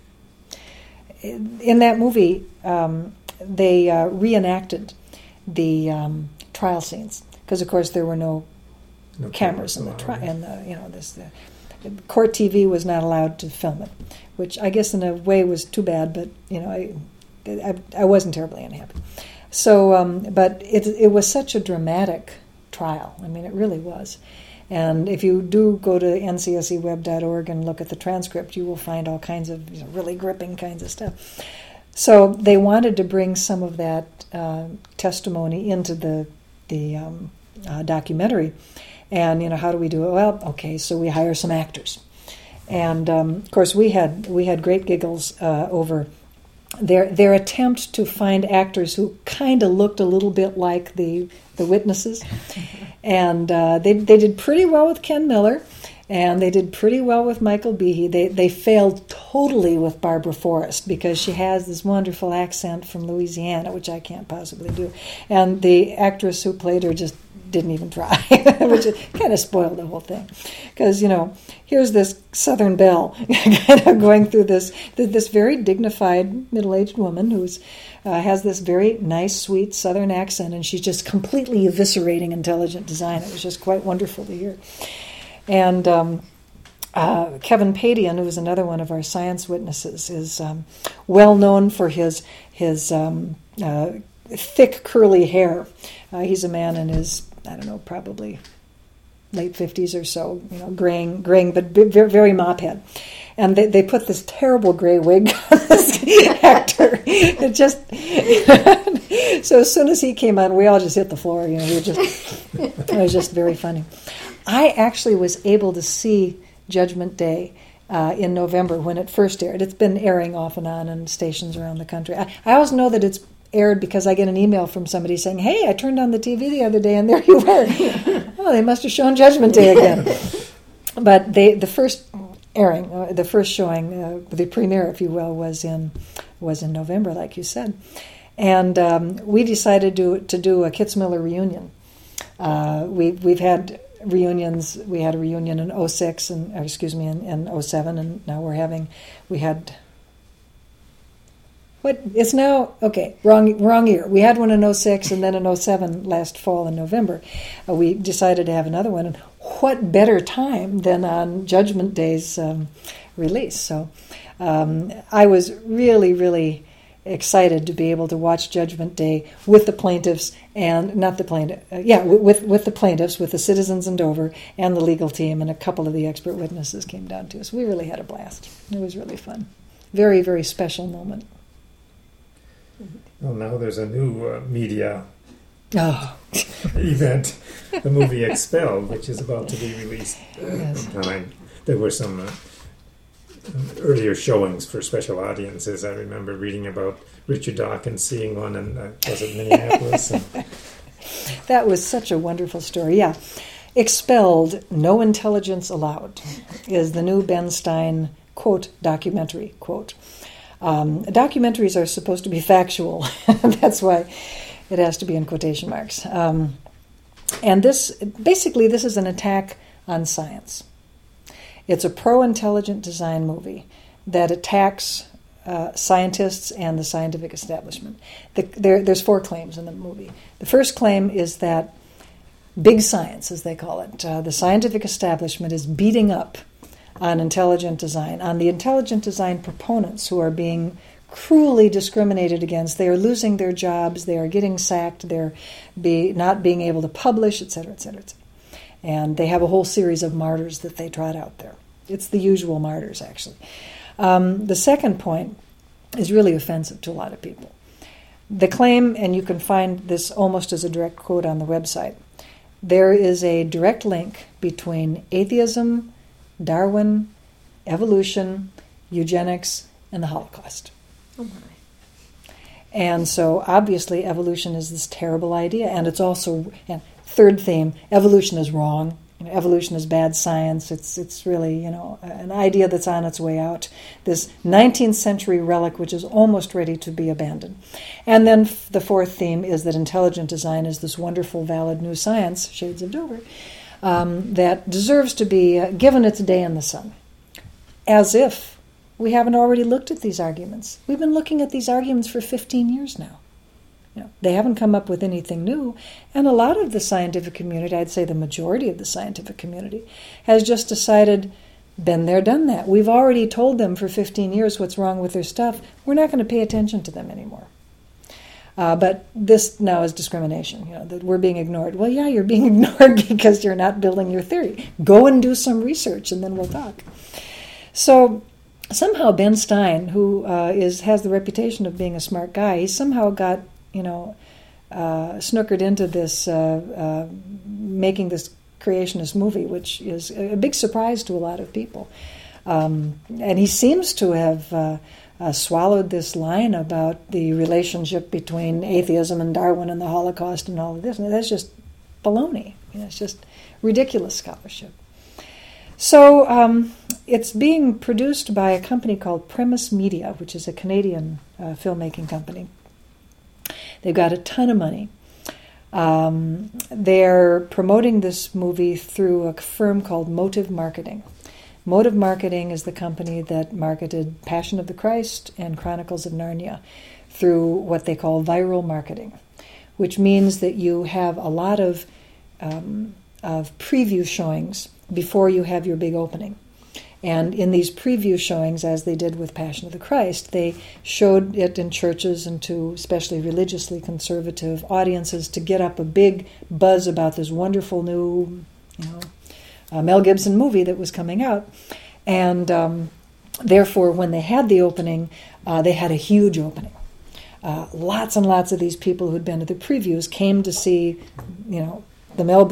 In that movie, they reenacted the trial scenes because, of course, there were no cameras in the trial, and the court TV was not allowed to film it, which I guess in a way was too bad. But I wasn't terribly unhappy. So, but it was such a dramatic trial. I mean, it really was. And if you do go to ncseweb.org and look at the transcript, you will find all kinds of really gripping kinds of stuff. So they wanted to bring some of that testimony into the documentary. And how do we do it? Well, okay, so we hire some actors, and of course we had great giggles over their attempt to find actors who kind of looked a little bit like the witnesses. And they did pretty well with Ken Miller, and they did pretty well with Michael Behe. They failed totally with Barbara Forrest because she has this wonderful accent from Louisiana, which I can't possibly do. And the actress who played her just didn't even try, which kind of spoiled the whole thing. Because, here's this Southern belle kind of going through this very dignified middle-aged woman who's has this very nice, sweet Southern accent, and she's just completely eviscerating intelligent design. It was just quite wonderful to hear. And Kevin Padian, who is another one of our science witnesses, is well known for his thick, curly hair. He's a man in his, probably late 50s or so, graying, but very mop head. And they put this terrible gray wig on this actor. It just So as soon as he came on, we all just hit the floor. We were just, it was just very funny. I actually was able to see Judgment Day in November when it first aired. It's been airing off and on in stations around the country. I always know that it's aired because I get an email from somebody saying, "Hey, I turned on the TV the other day and there you were." Oh, they must have shown Judgment Day again. But the first airing, the first showing, the premiere, if you will, was in November, like you said. And we decided to do a Kitzmiller reunion. We've had reunions. We had a reunion in 06 and in 07, and now we had. What it's now? Okay, wrong year. We had one in 06 and then in 07 last fall in November. We decided to have another one, and what better time than on Judgment Day's release? So I was really, really excited to be able to watch Judgment Day with the plaintiffs and not the plaintiff, with the plaintiffs, with the citizens in Dover and the legal team, and a couple of the expert witnesses came down to us. We really had a blast. It was really fun. Very, very special moment. Well, now there's a new media event, the movie Expelled, which is about to be released. Yes. There were some earlier showings for special audiences. I remember reading about Richard Dawkins seeing one in was it Minneapolis? That was such a wonderful story. Yeah, Expelled, No Intelligence Allowed, is the new Ben Stein quote documentary quote. Documentaries are supposed to be factual. That's why it has to be in quotation marks. And this is an attack on science. It's a pro-intelligent design movie that attacks scientists and the scientific establishment. There's 4 claims in the movie. The first claim is that big science, as they call it, the scientific establishment is beating up on intelligent design, on the intelligent design proponents who are being cruelly discriminated against. They are losing their jobs, they are getting sacked, they're not being able to publish, etc., etc., etc. And they have a whole series of martyrs that they trot out there. It's the usual martyrs, actually. The second point is really offensive to a lot of people. The claim, and you can find this almost as a direct quote on the website, there is a direct link between atheism, Darwin, evolution, eugenics, and the Holocaust. Oh my. And so obviously evolution is this terrible idea, and it's also, and third theme, evolution is wrong. Evolution is bad science. It's really, an idea that's on its way out. This 19th century relic which is almost ready to be abandoned. And then the fourth theme is that intelligent design is this wonderful, valid new science, Shades of Dover, that deserves to be given its day in the sun. As if we haven't already looked at these arguments. We've been looking at these arguments for 15 years now. They haven't come up with anything new, and a lot of the scientific community, I'd say the majority of the scientific community, has just decided, been there, done that. We've already told them for 15 years what's wrong with their stuff. We're not going to pay attention to them anymore. But this now is discrimination, that we're being ignored. Well, yeah, you're being ignored because you're not building your theory. Go and do some research, and then we'll talk. So somehow Ben Stein, who has the reputation of being a smart guy, he somehow got snookered into this, making this creationist movie, which is a big surprise to a lot of people. And he seems to have swallowed this line about the relationship between atheism and Darwin and the Holocaust and all of this. And that's just baloney. It's just ridiculous scholarship. So it's being produced by a company called Premise Media, which is a Canadian filmmaking company. They've got a ton of money. They're promoting this movie through a firm called Motive Marketing. Motive Marketing is the company that marketed Passion of the Christ and Chronicles of Narnia through what they call viral marketing, which means that you have a lot of preview showings before you have your big opening. And in these preview showings, as they did with Passion of the Christ, they showed it in churches and to especially religiously conservative audiences to get up a big buzz about this wonderful new, Mel Gibson movie that was coming out. And therefore, when they had the opening, they had a huge opening. Lots and lots of these people who'd been to the previews came to see, the Mel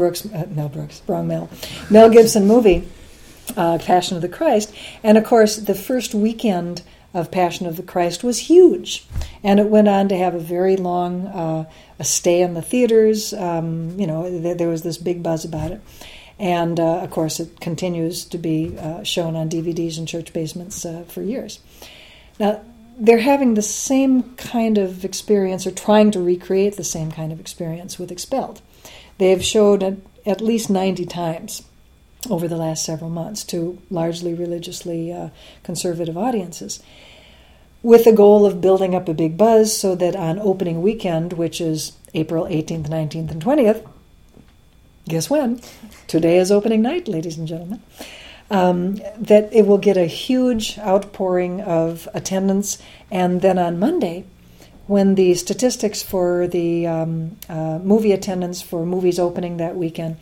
Gibson movie, Passion of the Christ. And of course, the first weekend of Passion of the Christ was huge, and it went on to have a very long a stay in the theaters. There was this big buzz about it, and of course, it continues to be shown on DVDs in church basements for years. Now, they're having the same kind of experience, or trying to recreate the same kind of experience with Expelled. They've showed it at least 90 times over the last several months to largely religiously conservative audiences, with the goal of building up a big buzz so that on opening weekend, which is April 18th, 19th, and 20th, guess when? Today is opening night, ladies and gentlemen. That it will get a huge outpouring of attendance, and then on Monday, when the statistics for the movie attendance for movies opening that weekend,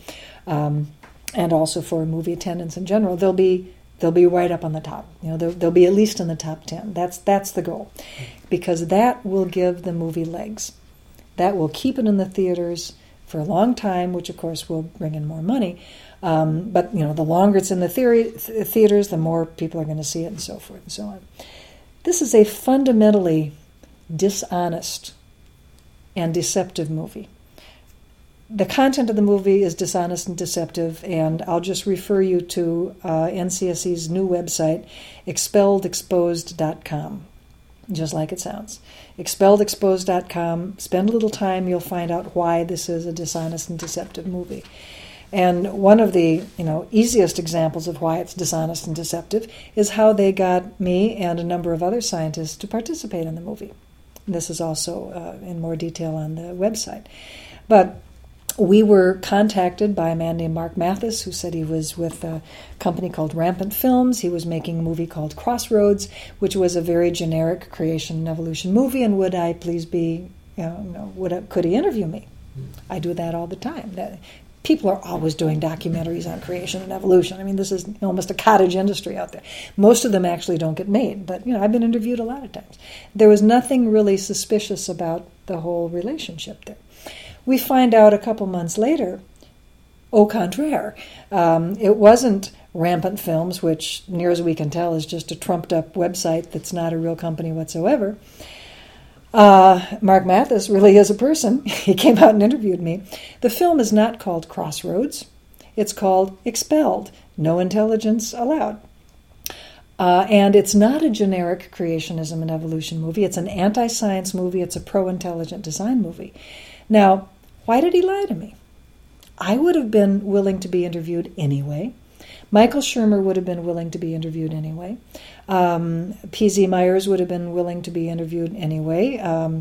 and also for movie attendance in general, they'll be right up on the top. They'll be at least in the top 10. That's the goal, because that will give the movie legs. That will keep it in the theaters for a long time, which of course will bring in more money. But the longer it's in the theaters, the more people are going to see it, and so forth and so on. This is a fundamentally dishonest and deceptive movie. The content of the movie is dishonest and deceptive, and I'll just refer you to NCSE's new website, expelledexposed.com, just like it sounds. Expelledexposed.com. Spend a little time, you'll find out why this is a dishonest and deceptive movie. And one of the easiest examples of why it's dishonest and deceptive is how they got me and a number of other scientists to participate in the movie. This is also in more detail on the website. But we were contacted by a man named Mark Mathis, who said he was with a company called Rampant Films. He was making a movie called Crossroads, which was a very generic creation and evolution movie, and would I please be, could he interview me? I do that all the time. People are always doing documentaries on creation and evolution. I mean, this is almost a cottage industry out there. Most of them actually don't get made, but I've been interviewed a lot of times. There was nothing really suspicious about the whole relationship there. We find out a couple months later, au contraire, it wasn't Rampant Films, which, near as we can tell, is just a trumped-up website that's not a real company whatsoever. Mark Mathis really is a person. He came out and interviewed me. The film is not called Crossroads. It's called Expelled, No Intelligence Allowed. And it's not a generic creationism and evolution movie. It's an anti-science movie. It's a pro-intelligent design movie. Now, why did he lie to me? I would have been willing to be interviewed anyway. Michael Shermer would have been willing to be interviewed anyway. P.Z. Myers would have been willing to be interviewed anyway.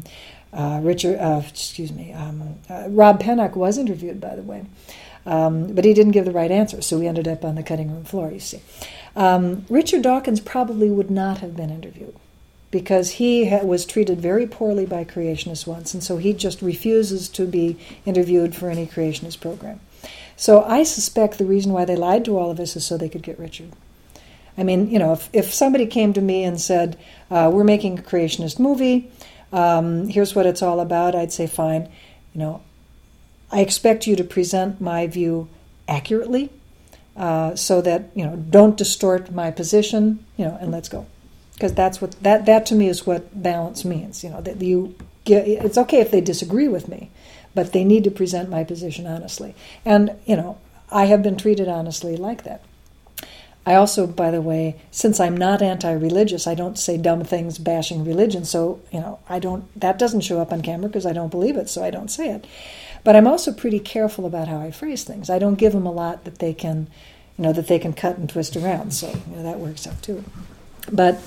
Rob Pennock was interviewed, by the way, but he didn't give the right answer, so we ended up on the cutting room floor, you see. Richard Dawkins probably would not have been interviewed, because he was treated very poorly by creationists once, and so he just refuses to be interviewed for any creationist program. So I suspect the reason why they lied to all of us is so they could get Richard. I mean, if somebody came to me and said, we're making a creationist movie, here's what it's all about, I'd say, fine. I expect you to present my view accurately, so that, don't distort my position, and let's go. Because that's what that to me is what balance means. That it's okay if they disagree with me, but they need to present my position honestly. And I have been treated honestly like that. I also, by the way, since I'm not anti-religious, I don't say dumb things bashing religion. So that doesn't show up on camera because I don't believe it, so I don't say it. But I'm also pretty careful about how I phrase things. I don't give them a lot that they can cut and twist around. So that works out too. But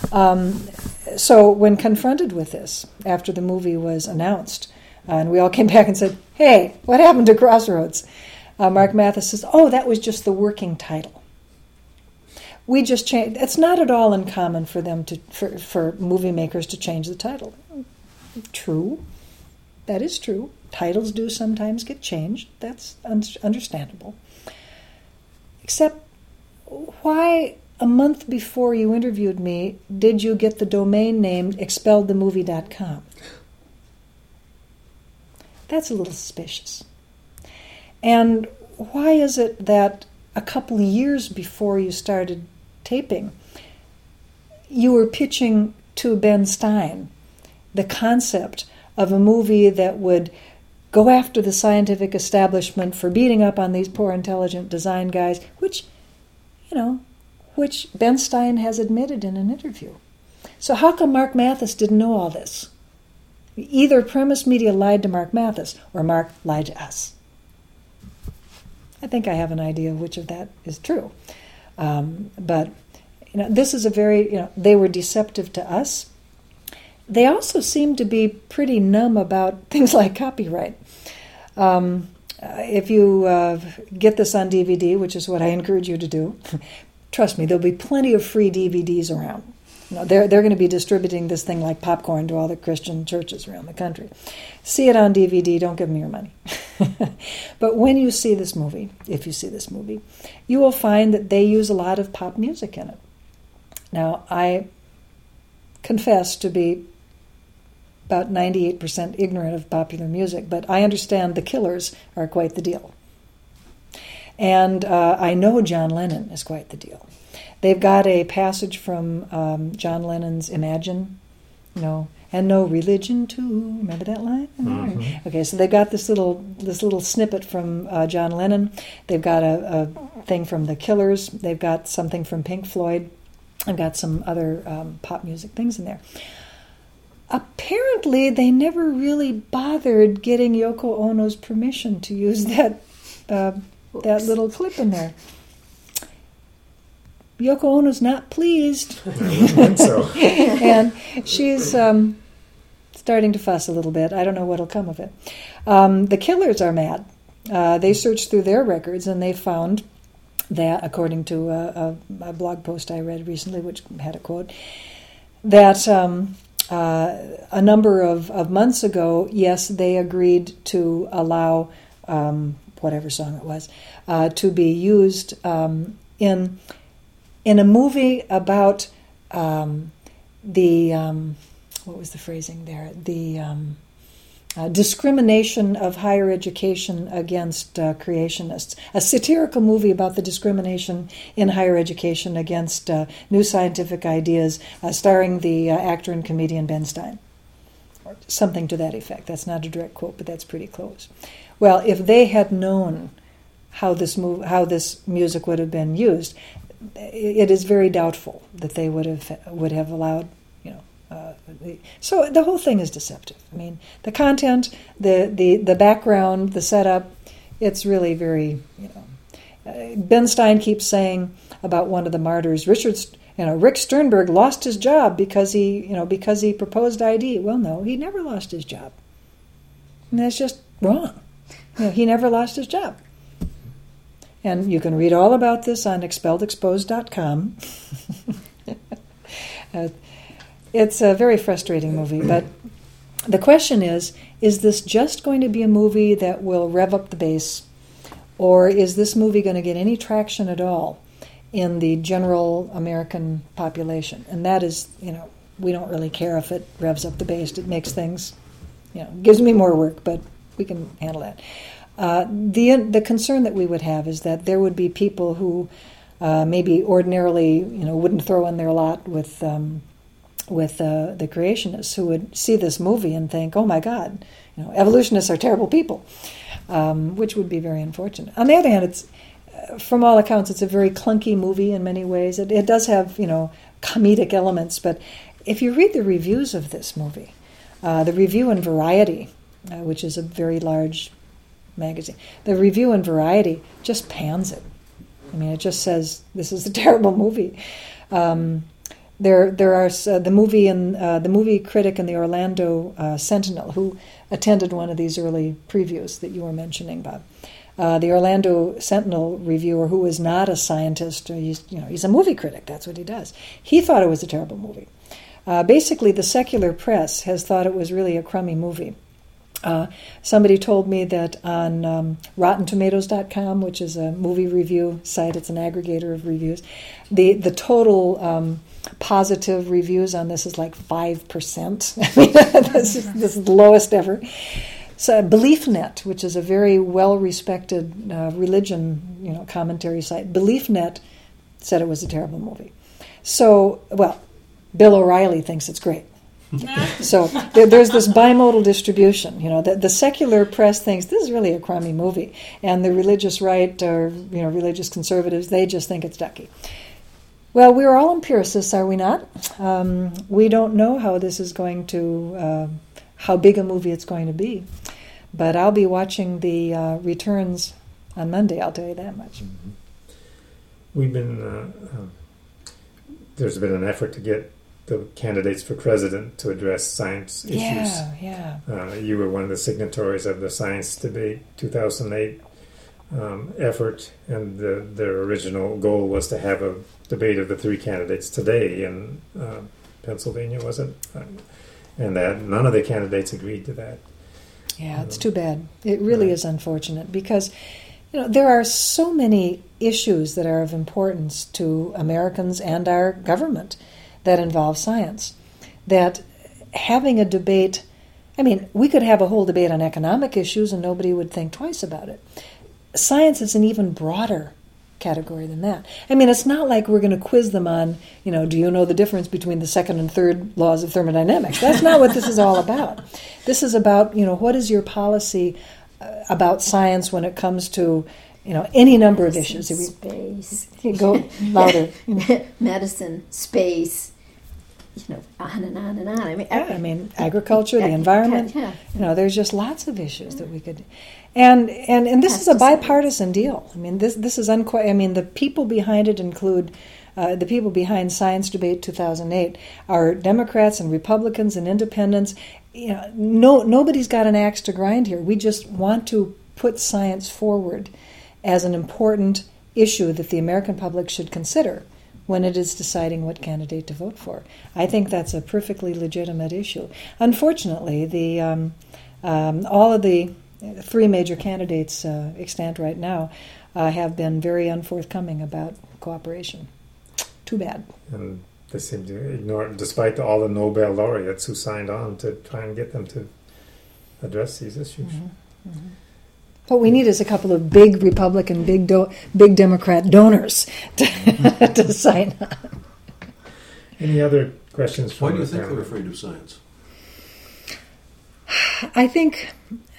so when confronted with this after the movie was announced, and we all came back and said, "Hey, what happened to Crossroads?" Mark Mathis says, "Oh, that was just the working title. We just changed." It's not at all uncommon for them for movie makers to change the title. True, that is true. Titles do sometimes get changed. That's understandable. Except, why a month before you interviewed me, did you get the domain name expelledthemovie.com? That's a little suspicious. And why is it that a couple of years before you started taping, you were pitching to Ben Stein the concept of a movie that would go after the scientific establishment for beating up on these poor intelligent design guys, which Ben Stein has admitted in an interview. So how come Mark Mathis didn't know all this? Either Premise Media lied to Mark Mathis or Mark lied to us. I think I have an idea of which of that is true. But this is a very, they were deceptive to us. They also seem to be pretty numb about things like copyright. If you get this on DVD, which is what I encourage you to do, trust me, there'll be plenty of free DVDs around. They're going to be distributing this thing like popcorn to all the Christian churches around the country. See it on DVD, don't give me your money. But when you see this movie, if you see this movie, you will find that they use a lot of pop music in it. Now, I confess to be about 98% ignorant of popular music, but I understand the Killers are quite the deal. And I know John Lennon is quite the deal. They've got a passage from John Lennon's Imagine, and no religion too. Remember that line? Mm-hmm. Okay, so they've got this little snippet from John Lennon. They've got a thing from the Killers. They've got something from Pink Floyd. I've got some other pop music things in there. Apparently, they never really bothered getting Yoko Ono's permission to use that little clip in there. Yoko Ono's not pleased. I don't think so. And she's starting to fuss a little bit. I don't know what'll come of it. The Killers are mad. They searched through their records and they found that, according to a blog post I read recently, which had a quote, that a number of months ago, yes, they agreed to allow whatever song it was to be used in a movie about what was the phrasing there? The discrimination of higher education against creationists. A satirical movie about the discrimination in higher education against new scientific ideas, starring the actor and comedian Ben Stein. Or something to that effect. That's not a direct quote, but that's pretty close. Well, if they had known how this music would have been used, it is very doubtful that they would have allowed. So the whole thing is deceptive. I mean, the content, the background, the setup, it's really very. Ben Stein keeps saying about one of the martyrs, Rick Sternberg lost his job because he proposed ID. Well, no, he never lost his job. And that's just wrong. He never lost his job. And you can read all about this on expelledexposed.com. It's a very frustrating movie, but the question is this just going to be a movie that will rev up the bass, or is this movie going to get any traction at all in the general American population? And that is, we don't really care if it revs up the bass. It makes things, gives me more work, but we can handle that. The concern that we would have is that there would be people who maybe ordinarily, wouldn't throw in their lot with the creationists, who would see this movie and think, "Oh my God, evolutionists are terrible people," which would be very unfortunate. On the other hand, it's from all accounts, it's a very clunky movie in many ways. It does have comedic elements, but if you read the reviews of this movie, the review in Variety, which is a very large magazine, the review in Variety just pans it. I mean, it just says this is a terrible movie. There are the movie critic in the Orlando Sentinel who attended one of these early previews that you were mentioning, Bob. The Orlando Sentinel reviewer, who is not a scientist, he's a movie critic. That's what he does. He thought it was a terrible movie. Basically, the secular press has thought it was really a crummy movie. Somebody told me that on RottenTomatoes.com, which is a movie review site, it's an aggregator of reviews, the total positive reviews on this is like 5%. I mean, this is the lowest ever. So BeliefNet, which is a very well-respected religion commentary site, BeliefNet said it was a terrible movie. So, well, Bill O'Reilly thinks it's great. So there's this bimodal distribution. The secular press thinks this is really a crummy movie, and the religious right or religious conservatives, they just think it's ducky. Well, we're all empiricists, are we not? We don't know how this is going to, how big a movie it's going to be, but I'll be watching the returns on Monday. I'll tell you that much. We've been there's been an effort to get the candidates for president to address science issues. Yeah. You were one of the signatories of the Science Debate 2008 effort, and their original goal was to have a debate of the three candidates today in Pennsylvania, was it? And that none of the candidates agreed to that. Yeah, it's too bad. It really is unfortunate because there are so many issues that are of importance to Americans and our government that involve science, that having a debate, we could have a whole debate on economic issues and nobody would think twice about it. Science is an even broader category than that. It's not like we're going to quiz them on, do you know the difference between the second and third laws of thermodynamics? That's not what this is all about. This is about, what is your policy about science when it comes to, any number of issues. Space. Go louder. Medicine, space, on and on and on. Agriculture, the environment. There's just lots of issues that we could, and this is a bipartisan deal. This is the people behind it include the people behind Science Debate 2008 are Democrats and Republicans and Independents. Nobody's got an axe to grind here. We just want to put science forward as an important issue that the American public should consider when it is deciding what candidate to vote for. I think that's a perfectly legitimate issue. Unfortunately, all of the three major candidates extant right now have been very unforthcoming about cooperation. Too bad. And they seem to ignore it, despite all the Nobel laureates who signed on to try and get them to address these issues. Mm-hmm. Mm-hmm. What we need is a couple of big Republican, big Democrat donors to sign on. Any other questions? Why do you think they're afraid of science? I think,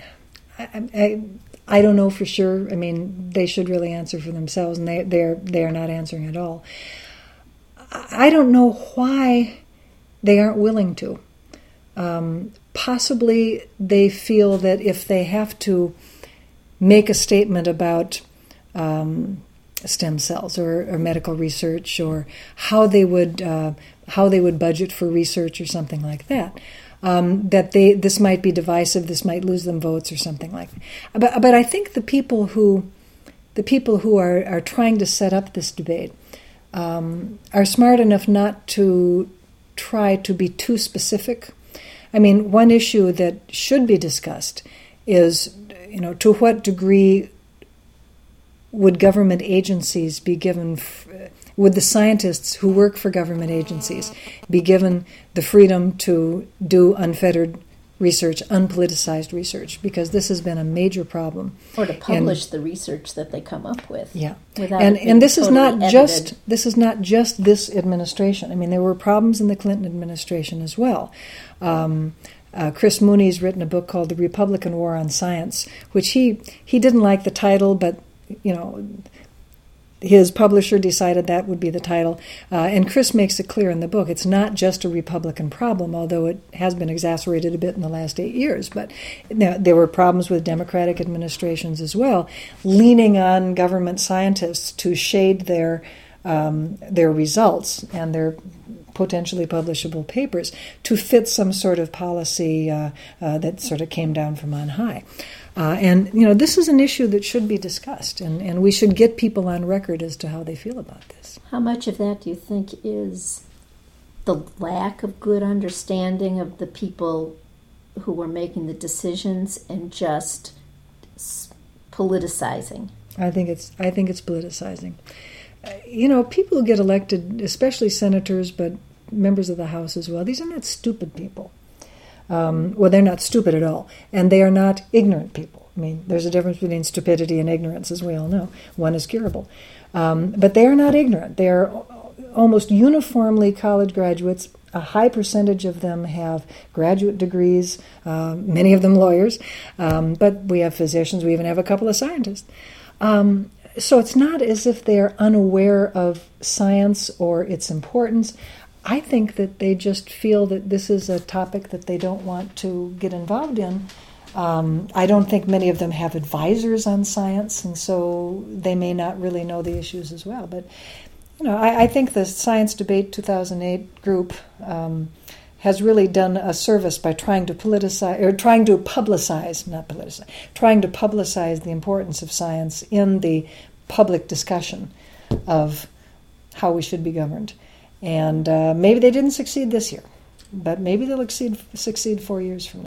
I don't know for sure. They should really answer for themselves, and they are not answering at all. I don't know why they aren't willing to. Possibly they feel that if they have to make a statement about stem cells or medical research or how they would budget for research or something like that, that this might be divisive, this might lose them votes or something like that. But I think the people who are trying to set up this debate are smart enough not to try to be too specific. One issue that should be discussed is, to what degree would government agencies be given, would the scientists who work for government agencies be given the freedom to do unfettered research, unpoliticized research? Because this has been a major problem. Or to publish the research that they come up with. Yeah, and this is not just this administration. There were problems in the Clinton administration as well. Chris Mooney's written a book called The Republican War on Science, which he didn't like the title, but his publisher decided that would be the title. And Chris makes it clear in the book, it's not just a Republican problem, although it has been exacerbated a bit in the last 8 years. But there were problems with Democratic administrations as well, leaning on government scientists to shade their results and their potentially publishable papers to fit some sort of policy that sort of came down from on high. And this is an issue that should be discussed, and we should get people on record as to how they feel about this. How much of that do you think is the lack of good understanding of the people who are making the decisions and just politicizing? I think it's politicizing. People who get elected, especially senators, but members of the House as well, these are not stupid people. They're not stupid at all, and they are not ignorant people. I mean, there's a difference between stupidity and ignorance, as we all know. One is curable. But they are not ignorant. They are almost uniformly college graduates. A high percentage of them have graduate degrees, many of them lawyers, but we have physicians, we even have a couple of scientists. So it's not as if they are unaware of science or its importance. I think that they just feel that this is a topic that they don't want to get involved in. I don't think many of them have advisors on science, and so they may not really know the issues as well. But I think the Science Debate 2008 group has really done a service by trying to publicize the importance of science in the public discussion of how we should be governed. And maybe they didn't succeed this year, but maybe they'll succeed 4 years from now.